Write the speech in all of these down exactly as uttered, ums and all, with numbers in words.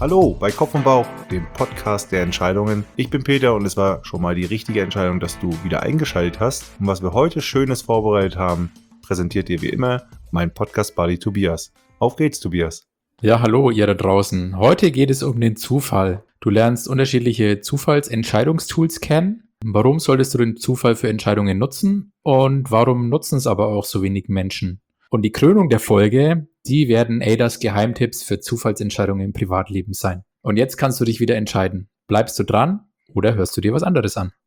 Hallo bei Kopf und Bauch, dem Podcast der Entscheidungen. Ich bin Peter und es war schon mal die richtige Entscheidung, dass du wieder eingeschaltet hast. Und was wir heute Schönes vorbereitet haben, präsentiert dir wie immer mein Podcast-Buddy Tobias. Auf geht's, Tobias. Ja, hallo ihr da draußen. Heute geht es um den Zufall. Du lernst unterschiedliche Zufallsentscheidungstools kennen. Warum solltest du den Zufall für Entscheidungen nutzen? Und warum nutzen es aber auch so wenig Menschen? Und die Krönung der Folge, die werden Adas Geheimtipps für Zufallsentscheidungen im Privatleben sein. Und jetzt kannst du dich wieder entscheiden. Bleibst du dran oder hörst du dir was anderes an?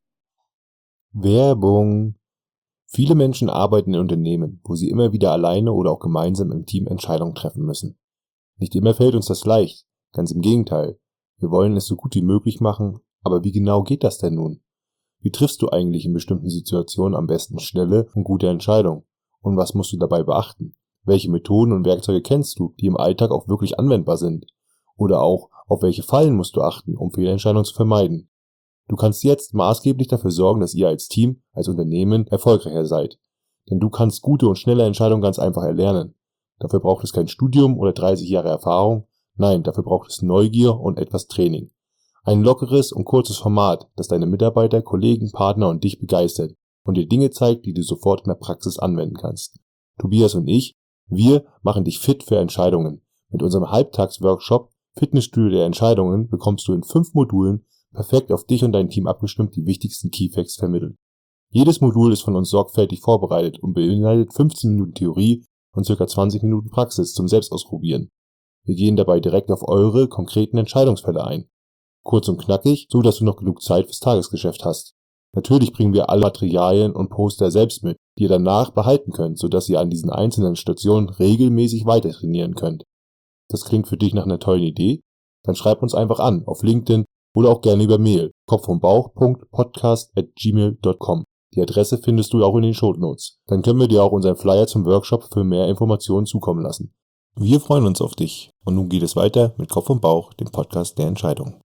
Werbung. Viele Menschen arbeiten in Unternehmen, wo sie immer wieder alleine oder auch gemeinsam im Team Entscheidungen treffen müssen. Nicht immer fällt uns das leicht, ganz im Gegenteil. Wir wollen es so gut wie möglich machen, aber wie genau geht das denn nun? Wie triffst du eigentlich in bestimmten Situationen am besten schnelle und gute Entscheidungen? Und was musst du dabei beachten? Welche Methoden und Werkzeuge kennst du, die im Alltag auch wirklich anwendbar sind? Oder auch, auf welche Fallen musst du achten, um Fehlentscheidungen zu vermeiden? Du kannst jetzt maßgeblich dafür sorgen, dass ihr als Team, als Unternehmen erfolgreicher seid. Denn du kannst gute und schnelle Entscheidungen ganz einfach erlernen. Dafür braucht es kein Studium oder dreißig Jahre Erfahrung. Nein, dafür braucht es Neugier und etwas Training. Ein lockeres und kurzes Format, das deine Mitarbeiter, Kollegen, Partner und dich begeistert und dir Dinge zeigt, die du sofort in der Praxis anwenden kannst. Tobias und ich, wir machen dich fit für Entscheidungen. Mit unserem Halbtagsworkshop Fitnessstudio der Entscheidungen bekommst du in fünf Modulen perfekt auf dich und dein Team abgestimmt die wichtigsten Keyfacts vermittelt. Jedes Modul ist von uns sorgfältig vorbereitet und beinhaltet fünfzehn Minuten Theorie und ca. zwanzig Minuten Praxis zum Selbstausprobieren. Wir gehen dabei direkt auf eure konkreten Entscheidungsfälle ein. Kurz und knackig, so dass du noch genug Zeit fürs Tagesgeschäft hast. Natürlich bringen wir alle Materialien und Poster selbst mit, die ihr danach behalten könnt, sodass ihr an diesen einzelnen Stationen regelmäßig weiter trainieren könnt. Das klingt für dich nach einer tollen Idee? Dann schreib uns einfach an auf LinkedIn oder auch gerne über Mail kopf und bauch punkt podcast at gmail punkt com. Die Adresse findest du auch in den Shownotes. Dann können wir dir auch unseren Flyer zum Workshop für mehr Informationen zukommen lassen. Wir freuen uns auf dich. Und nun geht es weiter mit Kopf und Bauch, dem Podcast der Entscheidung.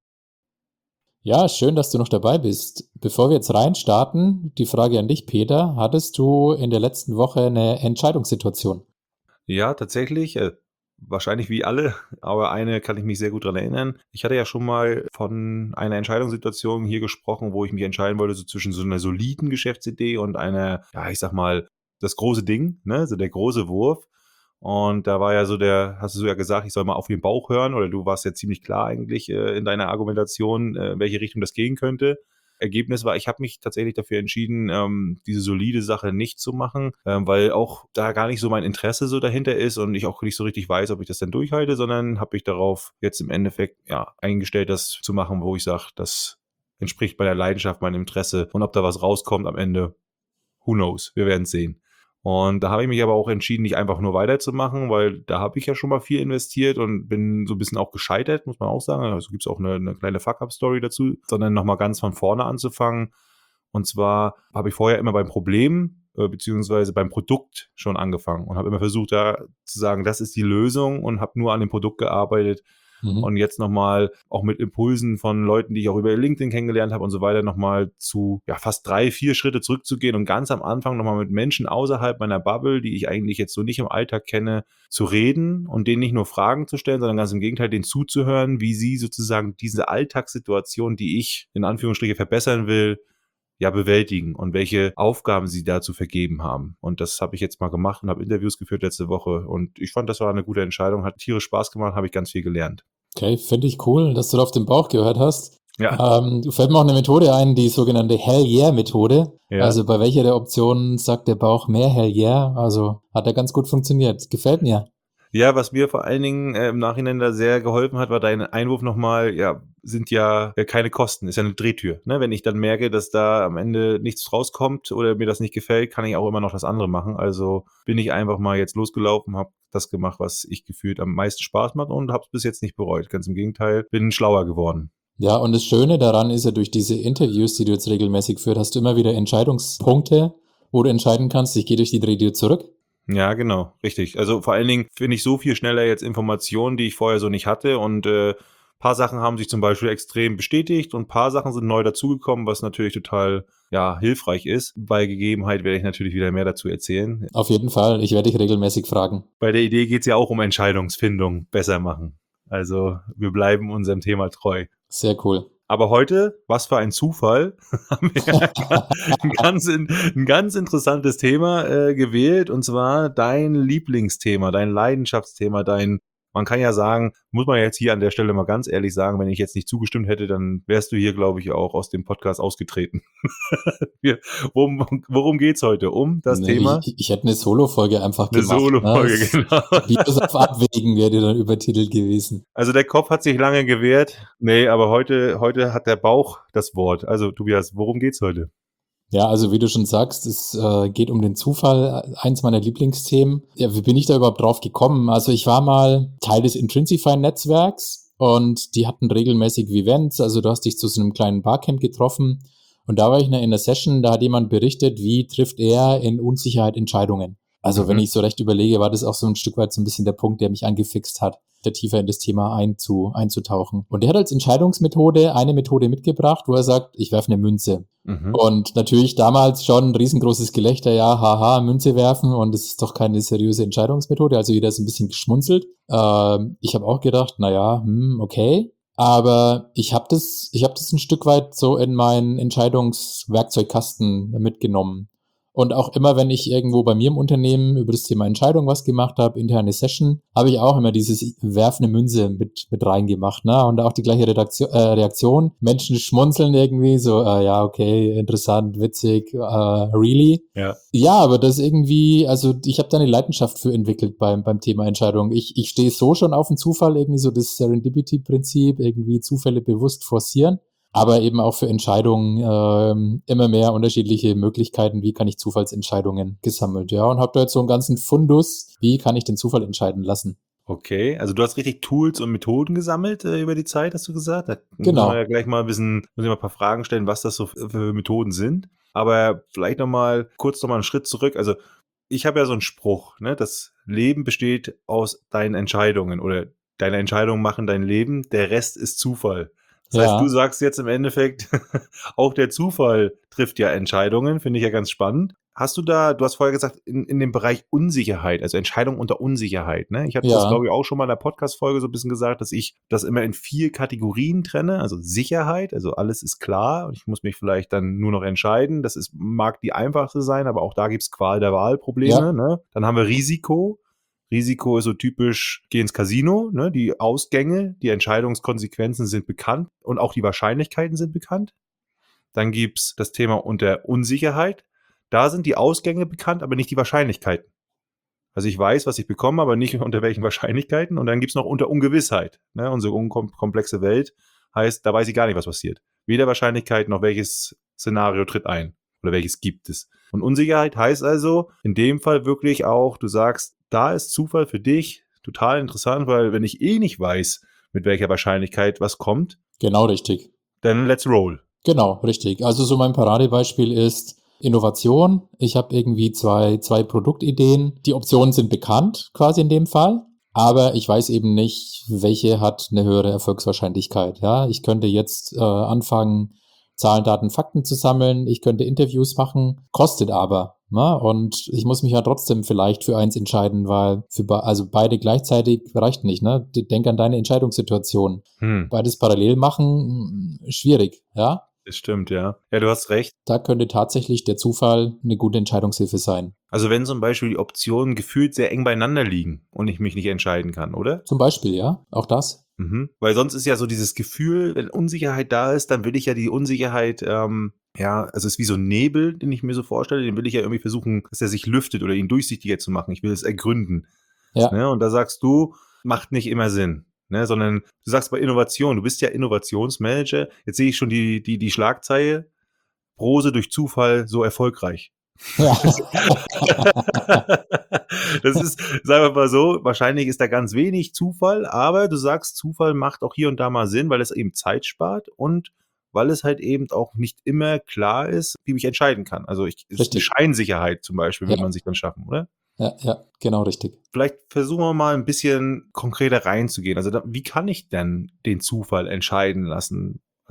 Ja, schön, dass du noch dabei bist. Bevor wir jetzt reinstarten, die Frage an dich, Peter. Hattest du in der letzten Woche eine Entscheidungssituation? Ja, tatsächlich, äh, wahrscheinlich wie alle, aber eine kann ich mich sehr gut dran erinnern. Ich hatte ja schon mal von einer Entscheidungssituation hier gesprochen, wo ich mich entscheiden wollte, so zwischen so einer soliden Geschäftsidee und einer, ja, ich sag mal, das große Ding, ne, so der große Wurf. Und da war ja so der, hast du so ja gesagt, ich soll mal auf den Bauch hören, oder du warst ja ziemlich klar eigentlich äh, in deiner Argumentation, äh, in welche Richtung das gehen könnte. Ergebnis war, ich habe mich tatsächlich dafür entschieden, ähm, diese solide Sache nicht zu machen, ähm, weil auch da gar nicht so mein Interesse so dahinter ist und ich auch nicht so richtig weiß, ob ich das dann durchhalte, sondern habe mich darauf jetzt im Endeffekt ja eingestellt, das zu machen, wo ich sage, das entspricht meiner Leidenschaft, meinem Interesse, und ob da was rauskommt am Ende, who knows, wir werden es sehen. Und da habe ich mich aber auch entschieden, nicht einfach nur weiterzumachen, weil da habe ich ja schon mal viel investiert und bin so ein bisschen auch gescheitert, muss man auch sagen. Also gibt es auch eine, eine kleine Fuck-Up-Story dazu, sondern nochmal ganz von vorne anzufangen. Und zwar habe ich vorher immer beim Problem äh, beziehungsweise beim Produkt schon angefangen und habe immer versucht, da zu sagen, das ist die Lösung, und habe nur an dem Produkt gearbeitet. Mhm. Und jetzt nochmal auch mit Impulsen von Leuten, die ich auch über LinkedIn kennengelernt habe und so weiter, nochmal zu ja, fast drei, vier Schritte zurückzugehen und ganz am Anfang nochmal mit Menschen außerhalb meiner Bubble, die ich eigentlich jetzt so nicht im Alltag kenne, zu reden und denen nicht nur Fragen zu stellen, sondern ganz im Gegenteil, denen zuzuhören, wie sie sozusagen diese Alltagssituation, die ich in Anführungsstriche verbessern will, ja, bewältigen und welche Aufgaben sie dazu vergeben haben. Und das habe ich jetzt mal gemacht und habe Interviews geführt letzte Woche. Und ich fand, das war eine gute Entscheidung, hat tierisch Spaß gemacht, habe ich ganz viel gelernt. Okay, finde ich cool, dass du da auf den Bauch gehört hast. Ja. Ähm, du fällt mir auch eine Methode ein, die sogenannte Hell Yeah Methode. Ja. Also bei welcher der Optionen sagt der Bauch mehr Hell Yeah? Also hat er ganz gut funktioniert. Gefällt mir. Ja, was mir vor allen Dingen äh, im Nachhinein da sehr geholfen hat, war dein Einwurf nochmal, ja, sind ja äh, keine Kosten, ist ja eine Drehtür. Ne? Wenn ich dann merke, dass da am Ende nichts rauskommt oder mir das nicht gefällt, kann ich auch immer noch das andere machen. Also bin ich einfach mal jetzt losgelaufen, habe das gemacht, was ich gefühlt am meisten Spaß macht, und habe es bis jetzt nicht bereut. Ganz im Gegenteil, bin schlauer geworden. Ja, und das Schöne daran ist ja, durch diese Interviews, die du jetzt regelmäßig führst, hast du immer wieder Entscheidungspunkte, wo du entscheiden kannst, ich gehe durch die Drehtür zurück. Ja, genau, richtig. Also vor allen Dingen finde ich so viel schneller jetzt Informationen, die ich vorher so nicht hatte, und äh, paar Sachen haben sich zum Beispiel extrem bestätigt und ein paar Sachen sind neu dazugekommen, was natürlich total ja, hilfreich ist. Bei Gegebenheit werde ich natürlich wieder mehr dazu erzählen. Auf jeden Fall, ich werde dich regelmäßig fragen. Bei der Idee geht es ja auch um Entscheidungsfindung, besser machen. Also wir bleiben unserem Thema treu. Sehr cool. Aber heute, was für ein Zufall, haben wir ein ganz, ein ganz interessantes Thema äh, gewählt, und zwar dein Lieblingsthema, dein Leidenschaftsthema, dein, man kann ja sagen, muss man jetzt hier an der Stelle mal ganz ehrlich sagen, wenn ich jetzt nicht zugestimmt hätte, dann wärst du hier, glaube ich, auch aus dem Podcast ausgetreten. Wir, worum, worum geht's heute? Um das Nee, Thema? Ich, ich hätte eine Solo-Folge einfach Eine gemacht. Solo-Folge, ne? genau. Videos auf Abwägen wäre dann übertitelt gewesen. Also der Kopf hat sich lange gewehrt. Nee, aber heute, heute hat der Bauch das Wort. Also Tobias, worum geht's heute? Ja, also wie du schon sagst, es äh, geht um den Zufall, eins meiner Lieblingsthemen. Ja, wie bin ich da überhaupt drauf gekommen? Also ich war mal Teil des Intrinsify-Netzwerks und die hatten regelmäßig Events. Also du hast dich zu so einem kleinen Barcamp getroffen und da war ich in einer Session, da hat jemand berichtet, wie trifft er in Unsicherheit Entscheidungen. Also Mhm. wenn ich so recht überlege, war das auch so ein Stück weit so ein bisschen der Punkt, der mich angefixt hat, da tiefer in das Thema einzu, einzutauchen. Und der hat als Entscheidungsmethode eine Methode mitgebracht, wo er sagt, ich werfe eine Münze. Mhm. Und natürlich damals schon ein riesengroßes Gelächter, ja, haha, Münze werfen und das ist doch keine seriöse Entscheidungsmethode. Also jeder ist ein bisschen geschmunzelt. Ähm, ich habe auch gedacht, naja, hm, okay. Aber ich habe das, ich habe das ein Stück weit so in meinen Entscheidungswerkzeugkasten mitgenommen. Und auch immer, wenn ich irgendwo bei mir im Unternehmen über das Thema Entscheidung was gemacht habe, interne Session, habe ich auch immer dieses werfende Münze mit mit reingemacht, ne? Und auch die gleiche Redaktion, äh, Reaktion. Menschen schmunzeln irgendwie so, äh, ja, okay, interessant, witzig, äh, really. Ja. Ja, aber das irgendwie, also ich habe da eine Leidenschaft für entwickelt beim beim Thema Entscheidung. Ich ich stehe so schon auf den Zufall, irgendwie so das Serendipity-Prinzip, irgendwie Zufälle bewusst forcieren. Aber eben auch für Entscheidungen ähm, immer mehr unterschiedliche Möglichkeiten, wie kann ich Zufallsentscheidungen gesammelt, ja, und habe da jetzt so einen ganzen Fundus, wie kann ich den Zufall entscheiden lassen. Okay, also du hast richtig Tools und Methoden gesammelt äh, über die Zeit, hast du gesagt. Da können Genau. wir ja gleich mal ein bisschen, muss ich mal ein paar Fragen stellen, was das so für für Methoden sind. Aber vielleicht nochmal kurz nochmal einen Schritt zurück. Also ich habe ja so einen Spruch, ne? Das Leben besteht aus deinen Entscheidungen oder deine Entscheidungen machen dein Leben, der Rest ist Zufall. Das heißt, du Ja, sagst jetzt im Endeffekt, auch der Zufall trifft ja Entscheidungen, finde ich ja ganz spannend. Hast du da, du hast vorher gesagt, in, in dem Bereich Unsicherheit, also Entscheidung unter Unsicherheit, ne? Ich hatte das, ja, glaube ich, auch schon mal in der Podcast-Folge so ein bisschen gesagt, dass ich das immer in vier Kategorien trenne. Also Sicherheit, also alles ist klar und ich muss mich vielleicht dann nur noch entscheiden. Das ist, mag die einfachste sein, aber auch da gibt's Qual der Wahl-Probleme, ja, ne? Dann haben wir Risiko. Risiko ist so typisch, geh ins Casino, ne? Die Ausgänge, die Entscheidungskonsequenzen sind bekannt und auch die Wahrscheinlichkeiten sind bekannt. Dann gibt's das Thema unter Unsicherheit. Da sind die Ausgänge bekannt, aber nicht die Wahrscheinlichkeiten. Also ich weiß, was ich bekomme, aber nicht unter welchen Wahrscheinlichkeiten. Und dann gibt's noch unter Ungewissheit. Ne? Unsere unkomplexe Welt heißt, da weiß ich gar nicht, was passiert. Weder Wahrscheinlichkeit noch welches Szenario tritt ein oder welches gibt es. Und Unsicherheit heißt also in dem Fall wirklich auch, du sagst, da ist Zufall für dich total interessant, weil wenn ich eh nicht weiß, mit welcher Wahrscheinlichkeit was kommt, genau richtig. dann let's roll. Genau, richtig. Also so mein Paradebeispiel ist Innovation. Ich habe irgendwie zwei, zwei Produktideen. Die Optionen sind bekannt, quasi in dem Fall. Aber ich weiß eben nicht, welche hat eine höhere Erfolgswahrscheinlichkeit. Ja, ich könnte jetzt äh, anfangen, Zahlen, Daten, Fakten zu sammeln. Ich könnte Interviews machen, kostet aber. Ne? Und ich muss mich ja trotzdem vielleicht für eins entscheiden, weil für be also beide gleichzeitig reicht nicht. Ne? Denk an deine Entscheidungssituation. Hm, Beides parallel machen, mh, schwierig. Ja, das stimmt, ja. Ja, du hast recht. da könnte tatsächlich der Zufall eine gute Entscheidungshilfe sein. Also wenn zum Beispiel die Optionen gefühlt sehr eng beieinander liegen und ich mich nicht entscheiden kann, oder? Zum Beispiel, ja, auch das. Mhm. Weil sonst ist ja so dieses Gefühl, wenn Unsicherheit da ist, dann will ich ja die Unsicherheit, ähm, ja, also es ist wie so ein Nebel, den ich mir so vorstelle, den will ich ja irgendwie versuchen, dass er sich lüftet oder ihn durchsichtiger zu machen. Ich will es ergründen. Ja, Ne? Und da sagst du, macht nicht immer Sinn. Ne? Sondern du sagst bei Innovation, du bist ja Innovationsmanager. Jetzt sehe ich schon die, die, die Schlagzeile, Brose durch Zufall so erfolgreich. ja, Das ist, sagen wir mal so, wahrscheinlich ist da ganz wenig Zufall, aber du sagst, Zufall macht auch hier und da mal Sinn, weil es eben Zeit spart und weil es halt eben auch nicht immer klar ist, wie ich entscheiden kann. Also ich, es ist eine richtig. Scheinsicherheit zum Beispiel, will Ja, man sich dann schaffen, oder? ja, ja, genau richtig. Vielleicht versuchen wir mal ein bisschen konkreter reinzugehen. Also da, wie kann ich denn den Zufall entscheiden lassen?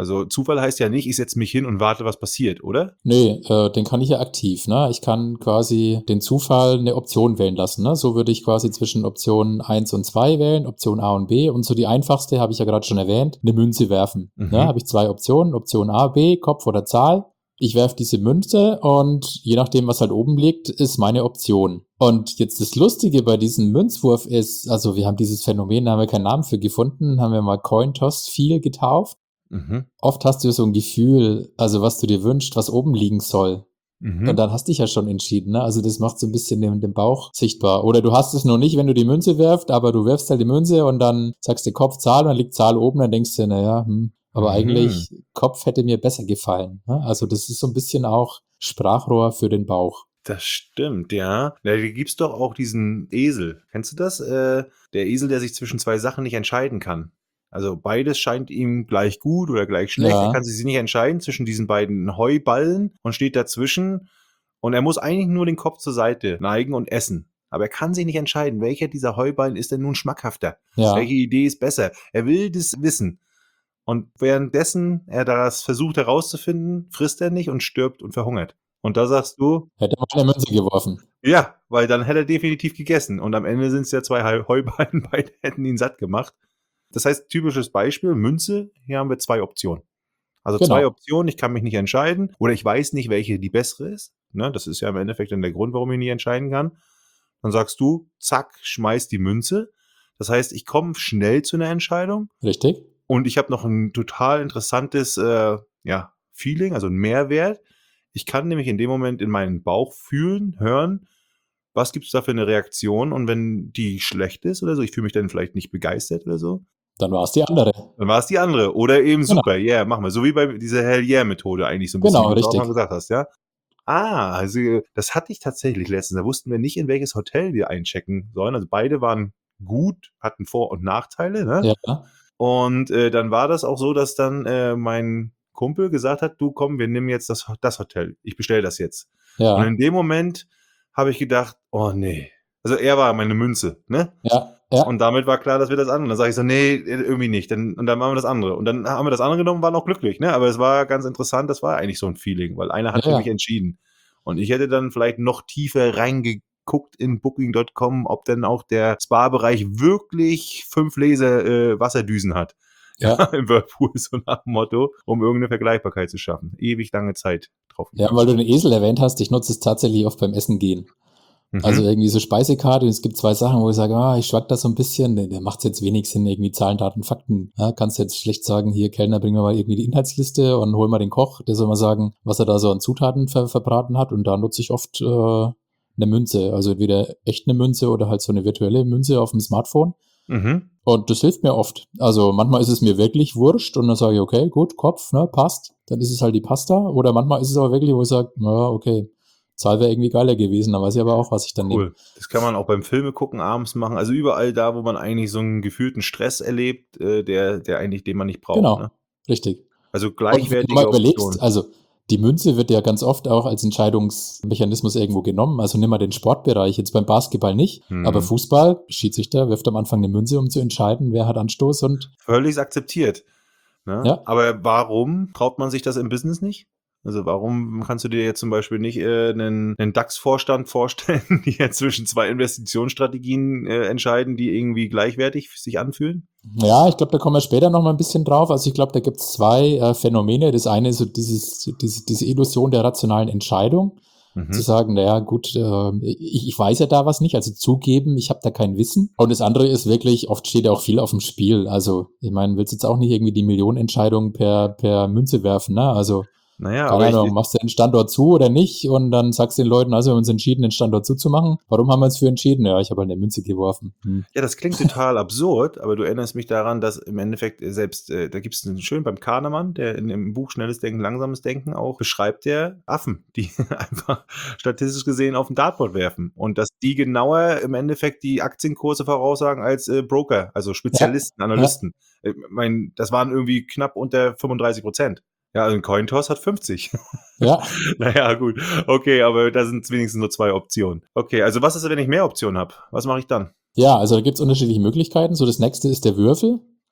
Also Zufall heißt ja nicht, ich setze mich hin und warte, was passiert, oder? Nee, äh, den kann ich ja aktiv, ne? Ich kann quasi den Zufall eine Option wählen lassen, ne? So würde ich quasi zwischen Option eins und zwei wählen, Option A und B. Und so die einfachste, habe ich ja gerade schon erwähnt, eine Münze werfen. Mhm. Ne? Habe ich zwei Optionen, Option A, B, Kopf oder Zahl. Ich werfe diese Münze und je nachdem, was halt oben liegt, ist meine Option. Und jetzt das Lustige bei diesem Münzwurf ist, also wir haben dieses Phänomen, da haben wir keinen Namen für gefunden, haben wir mal Coin-Toss viel getauft. Mhm. Oft hast du so ein Gefühl, also was du dir wünschst, was oben liegen soll. Mhm. Und dann hast du dich ja schon entschieden, ne? Also das macht so ein bisschen den, den Bauch sichtbar. Oder du hast es noch nicht, wenn du die Münze wirfst, aber du wirfst halt die Münze und dann sagst du Kopf, Zahl und dann liegt Zahl oben, dann denkst du, naja, hm, aber Mhm. eigentlich Kopf hätte mir besser gefallen. Ne? Also das ist so ein bisschen auch Sprachrohr für den Bauch. Das stimmt, ja. Da gibt's doch auch diesen Esel. Kennst du das? Äh, der Esel, der sich zwischen zwei Sachen nicht entscheiden kann. Also beides scheint ihm gleich gut oder gleich schlecht. Ja. Er kann sich nicht entscheiden zwischen diesen beiden Heuballen und steht dazwischen. Und er muss eigentlich nur den Kopf zur Seite neigen und essen. Aber er kann sich nicht entscheiden, welcher dieser Heuballen ist denn nun schmackhafter. Ja. Welche Idee ist besser? Er will das wissen. Und währenddessen er das versucht herauszufinden, frisst er nicht und stirbt und verhungert. Und da sagst du, Hätte mal eine Münze geworfen. ja, weil dann hätte er definitiv gegessen. Und am Ende sind es ja zwei Heu- Heuballen, beide hätten ihn satt gemacht. Das heißt, typisches Beispiel, Münze, hier haben wir zwei Optionen. Also Genau. zwei Optionen, ich kann mich nicht entscheiden oder ich weiß nicht, welche die bessere ist. Ne, das ist ja im Endeffekt dann der Grund, warum ich nicht entscheiden kann. Dann sagst du, zack, schmeiß die Münze. Das heißt, ich komme schnell zu einer Entscheidung. Richtig? Und ich habe noch ein total interessantes äh, ja, Feeling, also einen Mehrwert. Ich kann nämlich in dem Moment in meinen Bauch fühlen, hören, was gibt es da für eine Reaktion. Und wenn die schlecht ist oder so, ich fühle mich dann vielleicht nicht begeistert oder so, Dann war es die andere. dann war es die andere. Oder eben Genau. super, yeah, machen wir. So wie bei dieser Hell-Yeah-Methode eigentlich so ein bisschen, Genau, wie du es auch richtig. mal gesagt hast, ja. Ah, also das hatte ich tatsächlich letztens. Da wussten wir nicht, in welches Hotel wir einchecken sollen. Also beide waren gut, hatten Vor- und Nachteile, ne? Ja. Und äh, dann war das auch so, dass dann äh, mein Kumpel gesagt hat, du komm, wir nehmen jetzt das, das Hotel. Ich bestelle das jetzt. Und Ja. in dem Moment habe ich gedacht, oh nee. Also er war meine Münze, ne? Ja. Ja. Und damit war klar, dass wir das andere. Dann sage ich so, nee, irgendwie nicht. Dann, und dann machen wir das andere. Und dann haben wir das andere genommen, waren auch glücklich, ne? Aber es war ganz interessant, das war eigentlich so ein Feeling, weil einer hat Ja, für ja. mich entschieden. Und ich hätte dann vielleicht noch tiefer reingeguckt in Booking Punkt com, ob denn auch der Spa-Bereich wirklich fünf Laser äh, Wasserdüsen hat. Ja. Im Whirlpool, so nach dem Motto, um irgendeine Vergleichbarkeit zu schaffen. Ewig lange Zeit drauf. Ja, weil du den Esel erwähnt hast, ich nutze es tatsächlich oft beim Essen gehen. Mhm. Also irgendwie so Speisekarte, und es gibt zwei Sachen, wo ich sage, ah, ich schwank da so ein bisschen, der, der macht jetzt wenig Sinn, irgendwie Zahlen, Daten, Fakten. Ja, kannst jetzt schlecht sagen, hier Kellner, bring mir mal irgendwie die Inhaltsliste und hol mal den Koch, der soll mal sagen, was er da so an Zutaten ver verbraten hat, und da nutze ich oft äh, eine Münze, also entweder echt eine Münze oder halt so eine virtuelle Münze auf dem Smartphone. Mhm. Und das hilft mir oft. Also manchmal ist es mir wirklich wurscht und dann sage ich, okay, gut, Kopf, ne, passt. Dann ist es halt die Pasta. Oder manchmal ist es aber wirklich, wo ich sage, ja, okay, Zahl wäre irgendwie geiler gewesen. Dann weiß ich aber auch, was ich dann nehme. Cool. Das kann man auch beim Filme gucken abends machen. Also überall da, wo man eigentlich so einen gefühlten Stress erlebt, äh, der, der eigentlich, den man nicht braucht. Genau, Ne? richtig. Also Und wenn du gleichwertige mal überlegst, Optionen. also die Münze wird ja ganz oft auch als Entscheidungsmechanismus irgendwo genommen. Also nimm mal den Sportbereich, jetzt beim Basketball nicht, Hm. aber Fußball, Schiedsrichter wirft am Anfang eine Münze, um zu entscheiden, wer hat Anstoß und Völlig akzeptiert. Ne? Ja. Aber warum traut man sich das im Business nicht? Also warum kannst du dir jetzt zum Beispiel nicht äh, einen, einen DAX-Vorstand vorstellen, die jetzt zwischen zwei Investitionsstrategien äh, entscheiden, die irgendwie gleichwertig sich anfühlen? Ja, ich glaube, da kommen wir später noch mal ein bisschen drauf. Also ich glaube, da gibt es zwei äh, Phänomene. Das eine ist so dieses, diese, diese Illusion der rationalen Entscheidung. Mhm. Zu sagen, naja, gut, äh, ich, ich weiß ja da was nicht, also zugeben, ich habe da kein Wissen. Und das andere ist wirklich, oft steht ja auch viel auf dem Spiel. Also ich meine, willst jetzt auch nicht irgendwie die Millionenentscheidung per, per Münze werfen, ne? Also Naja, keine aber ich, Ahnung, machst du den Standort zu oder nicht? Und dann sagst du den Leuten, also wir haben uns entschieden, den Standort zuzumachen. Warum haben wir uns für entschieden? Ja, ich habe halt eine Münze geworfen. Hm. ja, das klingt total absurd, aber du erinnerst mich daran, dass im Endeffekt äh, selbst, äh, da gibt es einen schön beim Kahnemann, der in dem Buch Schnelles Denken, Langsames Denken auch beschreibt, der Affen, die einfach statistisch gesehen auf ein Dartboard werfen und dass die genauer im Endeffekt die Aktienkurse voraussagen als äh, Broker, also Spezialisten, Analysten. Äh, Ich mein, das waren irgendwie knapp unter fünfunddreißig Prozent. Ja, also ein Cointoss hat fünfzig. Ja, Naja, gut. Okay, aber da sind wenigstens nur zwei Optionen. Okay, also was ist, wenn ich mehr Optionen habe? Was mache ich dann? ja, also da gibt's unterschiedliche Möglichkeiten. So, das nächste ist der Würfel.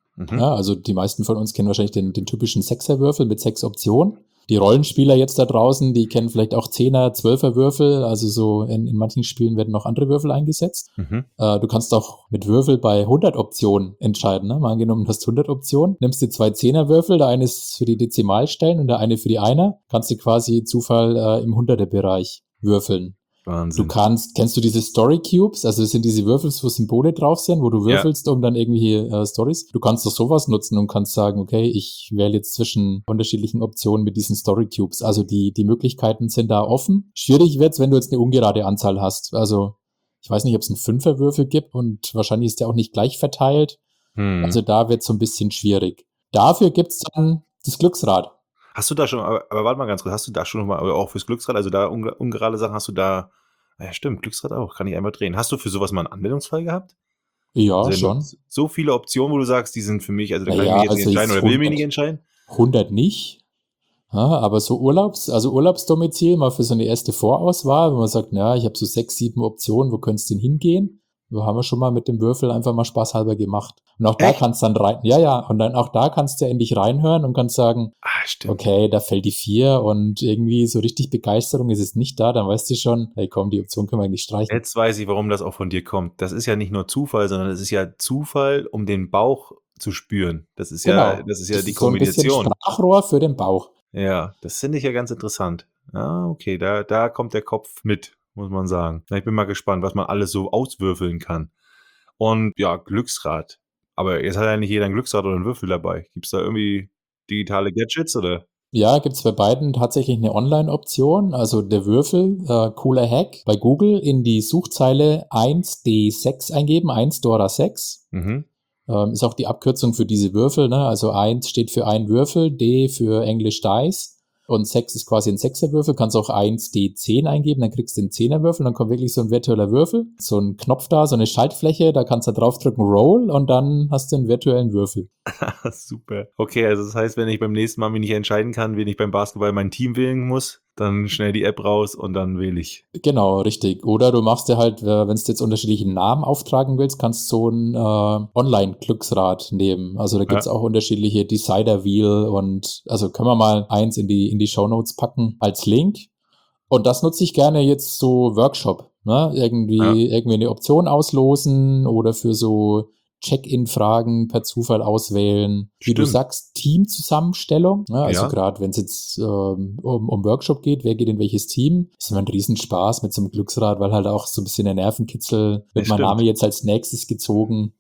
Mhm. Ja, also die meisten von uns kennen wahrscheinlich den, den typischen Sechserwürfel mit sechs Optionen. Die Rollenspieler jetzt da draußen, die kennen vielleicht auch Zehner, Zwölfer Würfel. Also so in, in manchen Spielen werden noch andere Würfel eingesetzt. Mhm. Äh, du kannst auch mit Würfel bei hundert Optionen entscheiden. Ne? Mal angenommen, du hast hundert Optionen, nimmst dir zwei Zehnerwürfel, der eine ist für die Dezimalstellen und der eine für die Einer. Kannst du quasi Zufall äh, im Hunderter-Bereich würfeln. Du Wahnsinn. kannst, kennst du diese Story Cubes? Also das sind diese Würfel, wo Symbole drauf sind, wo du Ja. würfelst, um dann irgendwie äh, Stories. Du kannst doch sowas nutzen und kannst sagen, okay, ich wähle jetzt zwischen unterschiedlichen Optionen mit diesen Story Cubes. Also die, die Möglichkeiten sind da offen. Schwierig wird's, wenn du jetzt eine ungerade Anzahl hast. Also ich weiß nicht, ob es einen Fünferwürfel gibt und wahrscheinlich ist der auch nicht gleich verteilt. Hm. Also da wird's so ein bisschen schwierig. Dafür gibt's dann das Glücksrad. Hast du da schon, aber, aber warte mal ganz kurz, hast du da schon mal, aber auch fürs Glücksrad, also da unge- ungerade Sachen, hast du da, ja stimmt, Glücksrad auch, kann ich einmal drehen. Hast du für sowas mal einen Anwendungsfall gehabt? Ja, Also wenn du schon. so viele Optionen, wo du sagst, die sind für mich, also da kann ich Naja, mich jetzt nicht also entscheiden jetzt oder will mich hundert. nicht entscheiden. hundert nicht. Ja, aber so Urlaubs, also Urlaubsdomizil mal für so eine erste Vorauswahl, wenn man sagt, na, ich habe so sechs, sieben Optionen, wo könnt's denn hingehen? So haben wir schon mal mit dem Würfel einfach mal spaßhalber gemacht. Und auch da Echt? kannst dann rein, ja, ja, und dann auch da kannst du endlich reinhören und kannst sagen, Ah, stimmt. okay, da fällt die vier und irgendwie so richtig Begeisterung ist es nicht da, dann weißt du schon, hey komm, die Option können wir eigentlich streichen. Jetzt weiß ich, warum das auch von dir kommt. Das ist ja nicht nur Zufall, sondern es ist ja Zufall, um den Bauch zu spüren. Das ist ja, Genau. das ist ja Das die ist so ein bisschen Kombination. Sprachrohr für den Bauch. Ja, das finde ich ja ganz interessant. Ah, okay, da, da kommt der Kopf mit, muss man sagen. Na, ich bin mal gespannt, was man alles so auswürfeln kann. Und ja, Glücksrad. Aber jetzt hat ja nicht jeder ein Glücksrad oder einen Würfel dabei. Gibt's da irgendwie digitale Gadgets oder? Ja, gibt's bei beiden tatsächlich eine Online-Option. Also der Würfel, äh, cooler Hack, bei Google in die Suchzeile eins D sechs eingeben, eins Dora sechs. Mhm. Ähm, ist auch die Abkürzung für diese Würfel, ne? Also eins steht für ein Würfel, D für Englisch Dice und sechs ist quasi ein Sechserwürfel. Kannst auch eins D zehn eingeben, dann kriegst du den Zehnerwürfel, dann kommt wirklich so ein virtueller Würfel. So ein Knopf da, so eine Schaltfläche, da kannst du draufdrücken Roll und dann hast du einen virtuellen Würfel. Super. Okay, also das heißt, wenn ich beim nächsten Mal mich nicht entscheiden kann, wen ich beim Basketball mein Team wählen muss, dann schnell die App raus und dann wähle ich. Genau, richtig. Oder du machst dir halt, wenn du jetzt unterschiedliche Namen auftragen willst, kannst du so ein äh, Online-Glücksrad nehmen. Also da gibt's Ja. auch unterschiedliche Decider Wheel und also können wir mal eins in die in die Shownotes packen als Link. Und das nutze ich gerne jetzt so Workshop, ne? Irgendwie irgendwie eine Option auslosen oder für so Check-in-Fragen per Zufall auswählen. Wie du Stimmt. sagst, Teamzusammenstellung. Ne? Also Ja. gerade wenn es jetzt ähm, um, um Workshop geht, wer geht in welches Team, ist immer ein Riesenspaß mit so einem Glücksrad, weil halt auch so ein bisschen der Nervenkitzel, wird Ja, mein stimmt. Name jetzt als nächstes gezogen.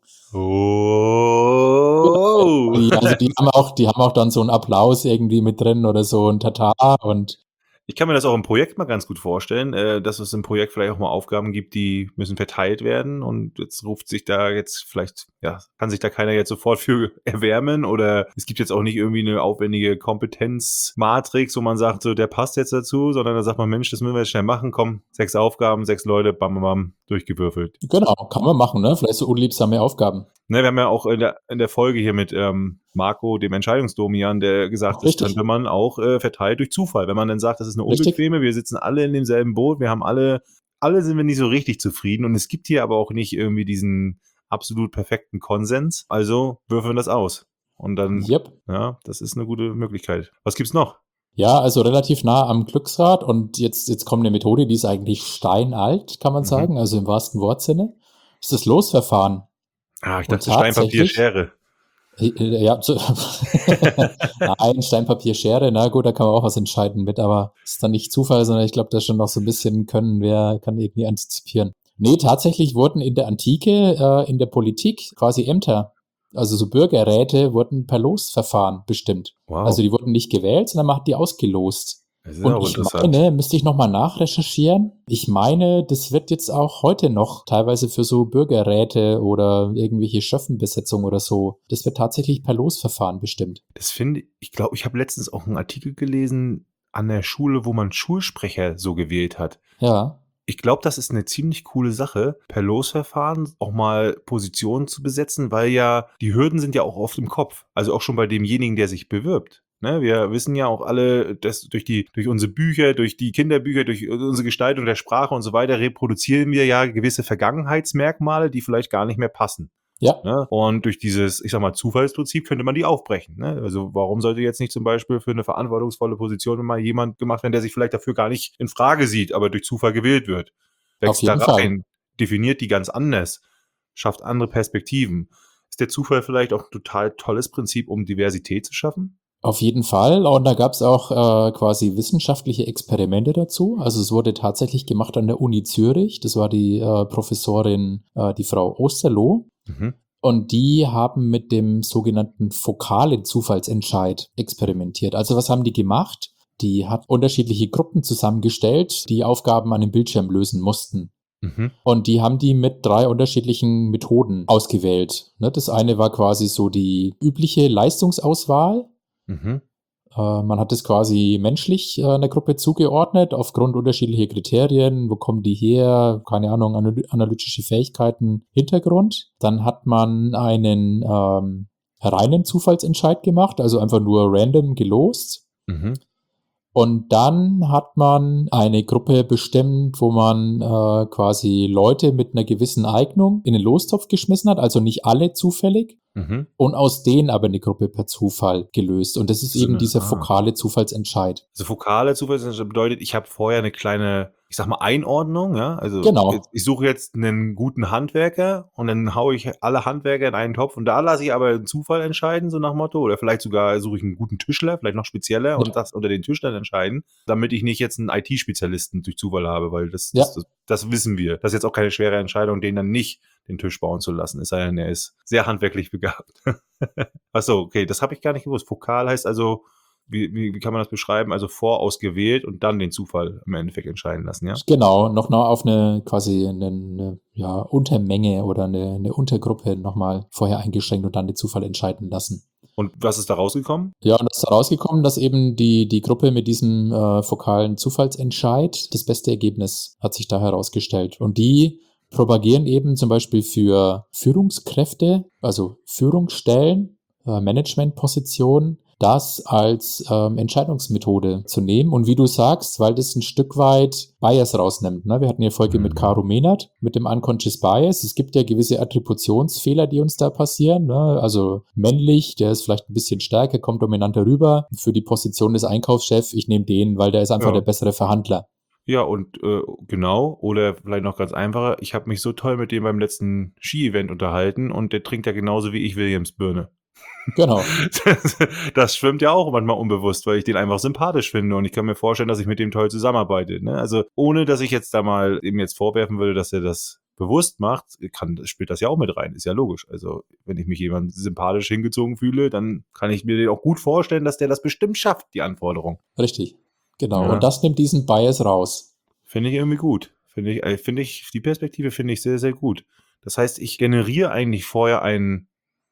Oh. Die, also die haben auch, die haben auch dann so einen Applaus irgendwie mit drin oder so ein Tata und Ich kann mir das auch im Projekt mal ganz gut vorstellen, äh, dass es im Projekt vielleicht auch mal Aufgaben gibt, die müssen verteilt werden und jetzt ruft sich da jetzt vielleicht, ja, kann sich da keiner jetzt sofort für erwärmen oder es gibt jetzt auch nicht irgendwie eine aufwendige Kompetenzmatrix, wo man sagt, so, der passt jetzt dazu, sondern da sagt man, Mensch, das müssen wir jetzt schnell machen, komm, sechs Aufgaben, sechs Leute, bam, bam, bam, durchgewürfelt. genau, kann man machen, ne? Vielleicht so unliebsame Aufgaben. Ne, wir haben ja auch in der, in der Folge hier mit ähm, Marco, dem Entscheidungsdomian, der gesagt, Ach, das richtig. könnte man auch äh, verteilt durch Zufall. Wenn man dann sagt, das ist eine Richtig. unbequeme, wir sitzen alle in demselben Boot, wir haben alle, alle sind wir nicht so richtig zufrieden und es gibt hier aber auch nicht irgendwie diesen absolut perfekten Konsens. Also würfeln wir das aus. Und dann, Yep. ja, das ist eine gute Möglichkeit. Was gibt's noch? Ja, also relativ nah am Glücksrad und jetzt, jetzt kommt eine Methode, die ist eigentlich steinalt, kann man Mhm. sagen, also im wahrsten Wortsinne. Ist das Losverfahren. Ah, ich Und dachte Stein, Papier, tatsächlich- Schere. Äh, Ja, so, nein, Stein, Papier, Schere, na gut, da kann man auch was entscheiden mit, aber ist dann nicht Zufall, sondern ich glaube, da ist schon noch so ein bisschen können, wer kann irgendwie antizipieren. Nee, tatsächlich wurden in der Antike, äh, in der Politik quasi Ämter, also so Bürgerräte, wurden per Losverfahren bestimmt. Wow, Also die wurden nicht gewählt, sondern man hat die ausgelost. das ist Und auch ich interessant. meine, müsste ich nochmal nachrecherchieren. Ich meine, das wird jetzt auch heute noch teilweise für so Bürgerräte oder irgendwelche Schöffenbesetzungen oder so. Das wird tatsächlich per Losverfahren bestimmt. Das finde ich, glaube, ich habe letztens auch einen Artikel gelesen an der Schule, wo man Schulsprecher so gewählt hat. Ja, Ich glaube, das ist eine ziemlich coole Sache, per Losverfahren auch mal Positionen zu besetzen, weil ja die Hürden sind ja auch oft im Kopf. Also auch schon bei demjenigen, der sich bewirbt. Ne, wir wissen ja auch alle, dass durch die, durch unsere Bücher, durch die Kinderbücher, durch unsere Gestaltung der Sprache und so weiter reproduzieren wir ja gewisse Vergangenheitsmerkmale, die vielleicht gar nicht mehr passen. Ja. Ne? Und durch dieses, ich sag mal, Zufallsprinzip könnte man die aufbrechen. Ne? Also warum sollte jetzt nicht zum Beispiel für eine verantwortungsvolle Position mal jemand gemacht werden, der sich vielleicht dafür gar nicht in Frage sieht, aber durch Zufall gewählt wird? Auf Wächst da jeden Fall. rein, definiert die ganz anders, schafft andere Perspektiven. Ist der Zufall vielleicht auch ein total tolles Prinzip, um Diversität zu schaffen? Auf jeden Fall. Und da gab es auch äh, quasi wissenschaftliche Experimente dazu. Also es wurde tatsächlich gemacht an der Uni Zürich. Das war die äh, Professorin, äh, die Frau Osterloh. Mhm. Und die haben mit dem sogenannten fokalen Zufallsentscheid experimentiert. Also was haben die gemacht? Die hat unterschiedliche Gruppen zusammengestellt, die Aufgaben an dem Bildschirm lösen mussten. Mhm. Und die haben die mit drei unterschiedlichen Methoden ausgewählt. Ne, das eine war quasi so die übliche Leistungsauswahl. Mhm. Äh, man hat es quasi menschlich äh, einer Gruppe zugeordnet, aufgrund unterschiedlicher Kriterien. Wo kommen die her? Keine Ahnung, anal- analytische Fähigkeiten, Hintergrund. Dann hat man einen ähm, reinen Zufallsentscheid gemacht, also einfach nur random gelost. Mhm. Und dann hat man eine Gruppe bestimmt, wo man äh, quasi Leute mit einer gewissen Eignung in den Lostopf geschmissen hat, also nicht alle zufällig. Mhm. Und aus denen aber eine Gruppe per Zufall gelöst. Und das ist So eben eine- dieser ah. fokale Zufallsentscheid. Also fokale Zufallsentscheid bedeutet, ich habe vorher eine kleine, ich sag mal, Einordnung, ja. Also Genau. jetzt, ich suche jetzt einen guten Handwerker und dann haue ich alle Handwerker in einen Topf und da lasse ich aber einen Zufall entscheiden, so nach Motto. Oder vielleicht sogar suche ich einen guten Tischler, vielleicht noch spezieller und Ja. das unter den Tischlern entscheiden, damit ich nicht jetzt einen I T-Spezialisten durch Zufall habe, weil das, Ja. das, das, das wissen wir. Das ist jetzt auch keine schwere Entscheidung, den dann nicht den Tisch bauen zu lassen, es sei denn, er ist sehr handwerklich begabt. Ach so, okay, das habe ich gar nicht gewusst. Fokal heißt also, wie, wie, wie kann man das beschreiben? Also vorausgewählt und dann den Zufall im Endeffekt entscheiden lassen, ja? Genau, noch noch auf eine quasi eine, eine ja, Untermenge oder eine, eine Untergruppe nochmal vorher eingeschränkt und dann den Zufall entscheiden lassen. Und was ist da rausgekommen? Ja, und es ist herausgekommen, dass eben die, die Gruppe mit diesem äh, fokalen Zufallsentscheid das beste Ergebnis hat sich da herausgestellt. Und die propagieren eben zum Beispiel für Führungskräfte, also Führungsstellen, äh, Managementpositionen, das als ähm, Entscheidungsmethode zu nehmen. Und wie du sagst, weil das ein Stück weit Bias rausnimmt. Ne? Wir hatten ja Folge Mhm. mit Caro Mehnert, mit dem Unconscious Bias. Es gibt ja gewisse Attributionsfehler, die uns da passieren. Ne? Also männlich, der ist vielleicht ein bisschen stärker, kommt dominanter rüber. Für die Position des Einkaufschefs, ich nehme den, weil der ist einfach Ja. der bessere Verhandler. Ja, und äh, genau, oder vielleicht noch ganz einfacher, ich habe mich so toll mit dem beim letzten Ski-Event unterhalten und der trinkt ja genauso wie ich Williams Birne. Genau. Das, das schwimmt ja auch manchmal unbewusst, weil ich den einfach sympathisch finde und ich kann mir vorstellen, dass ich mit dem toll zusammenarbeite. Ne? Also ohne, dass ich jetzt da mal ihm jetzt vorwerfen würde, dass er das bewusst macht, kann, spielt das ja auch mit rein, ist ja logisch. Also wenn ich mich jemand sympathisch hingezogen fühle, dann kann ich mir den auch gut vorstellen, dass der das bestimmt schafft, die Anforderung. Richtig. Genau. Ja. Und das nimmt diesen Bias raus. Finde ich irgendwie gut. Finde ich, äh, finde ich, die Perspektive finde ich sehr, sehr gut. Das heißt, ich generiere eigentlich vorher ein,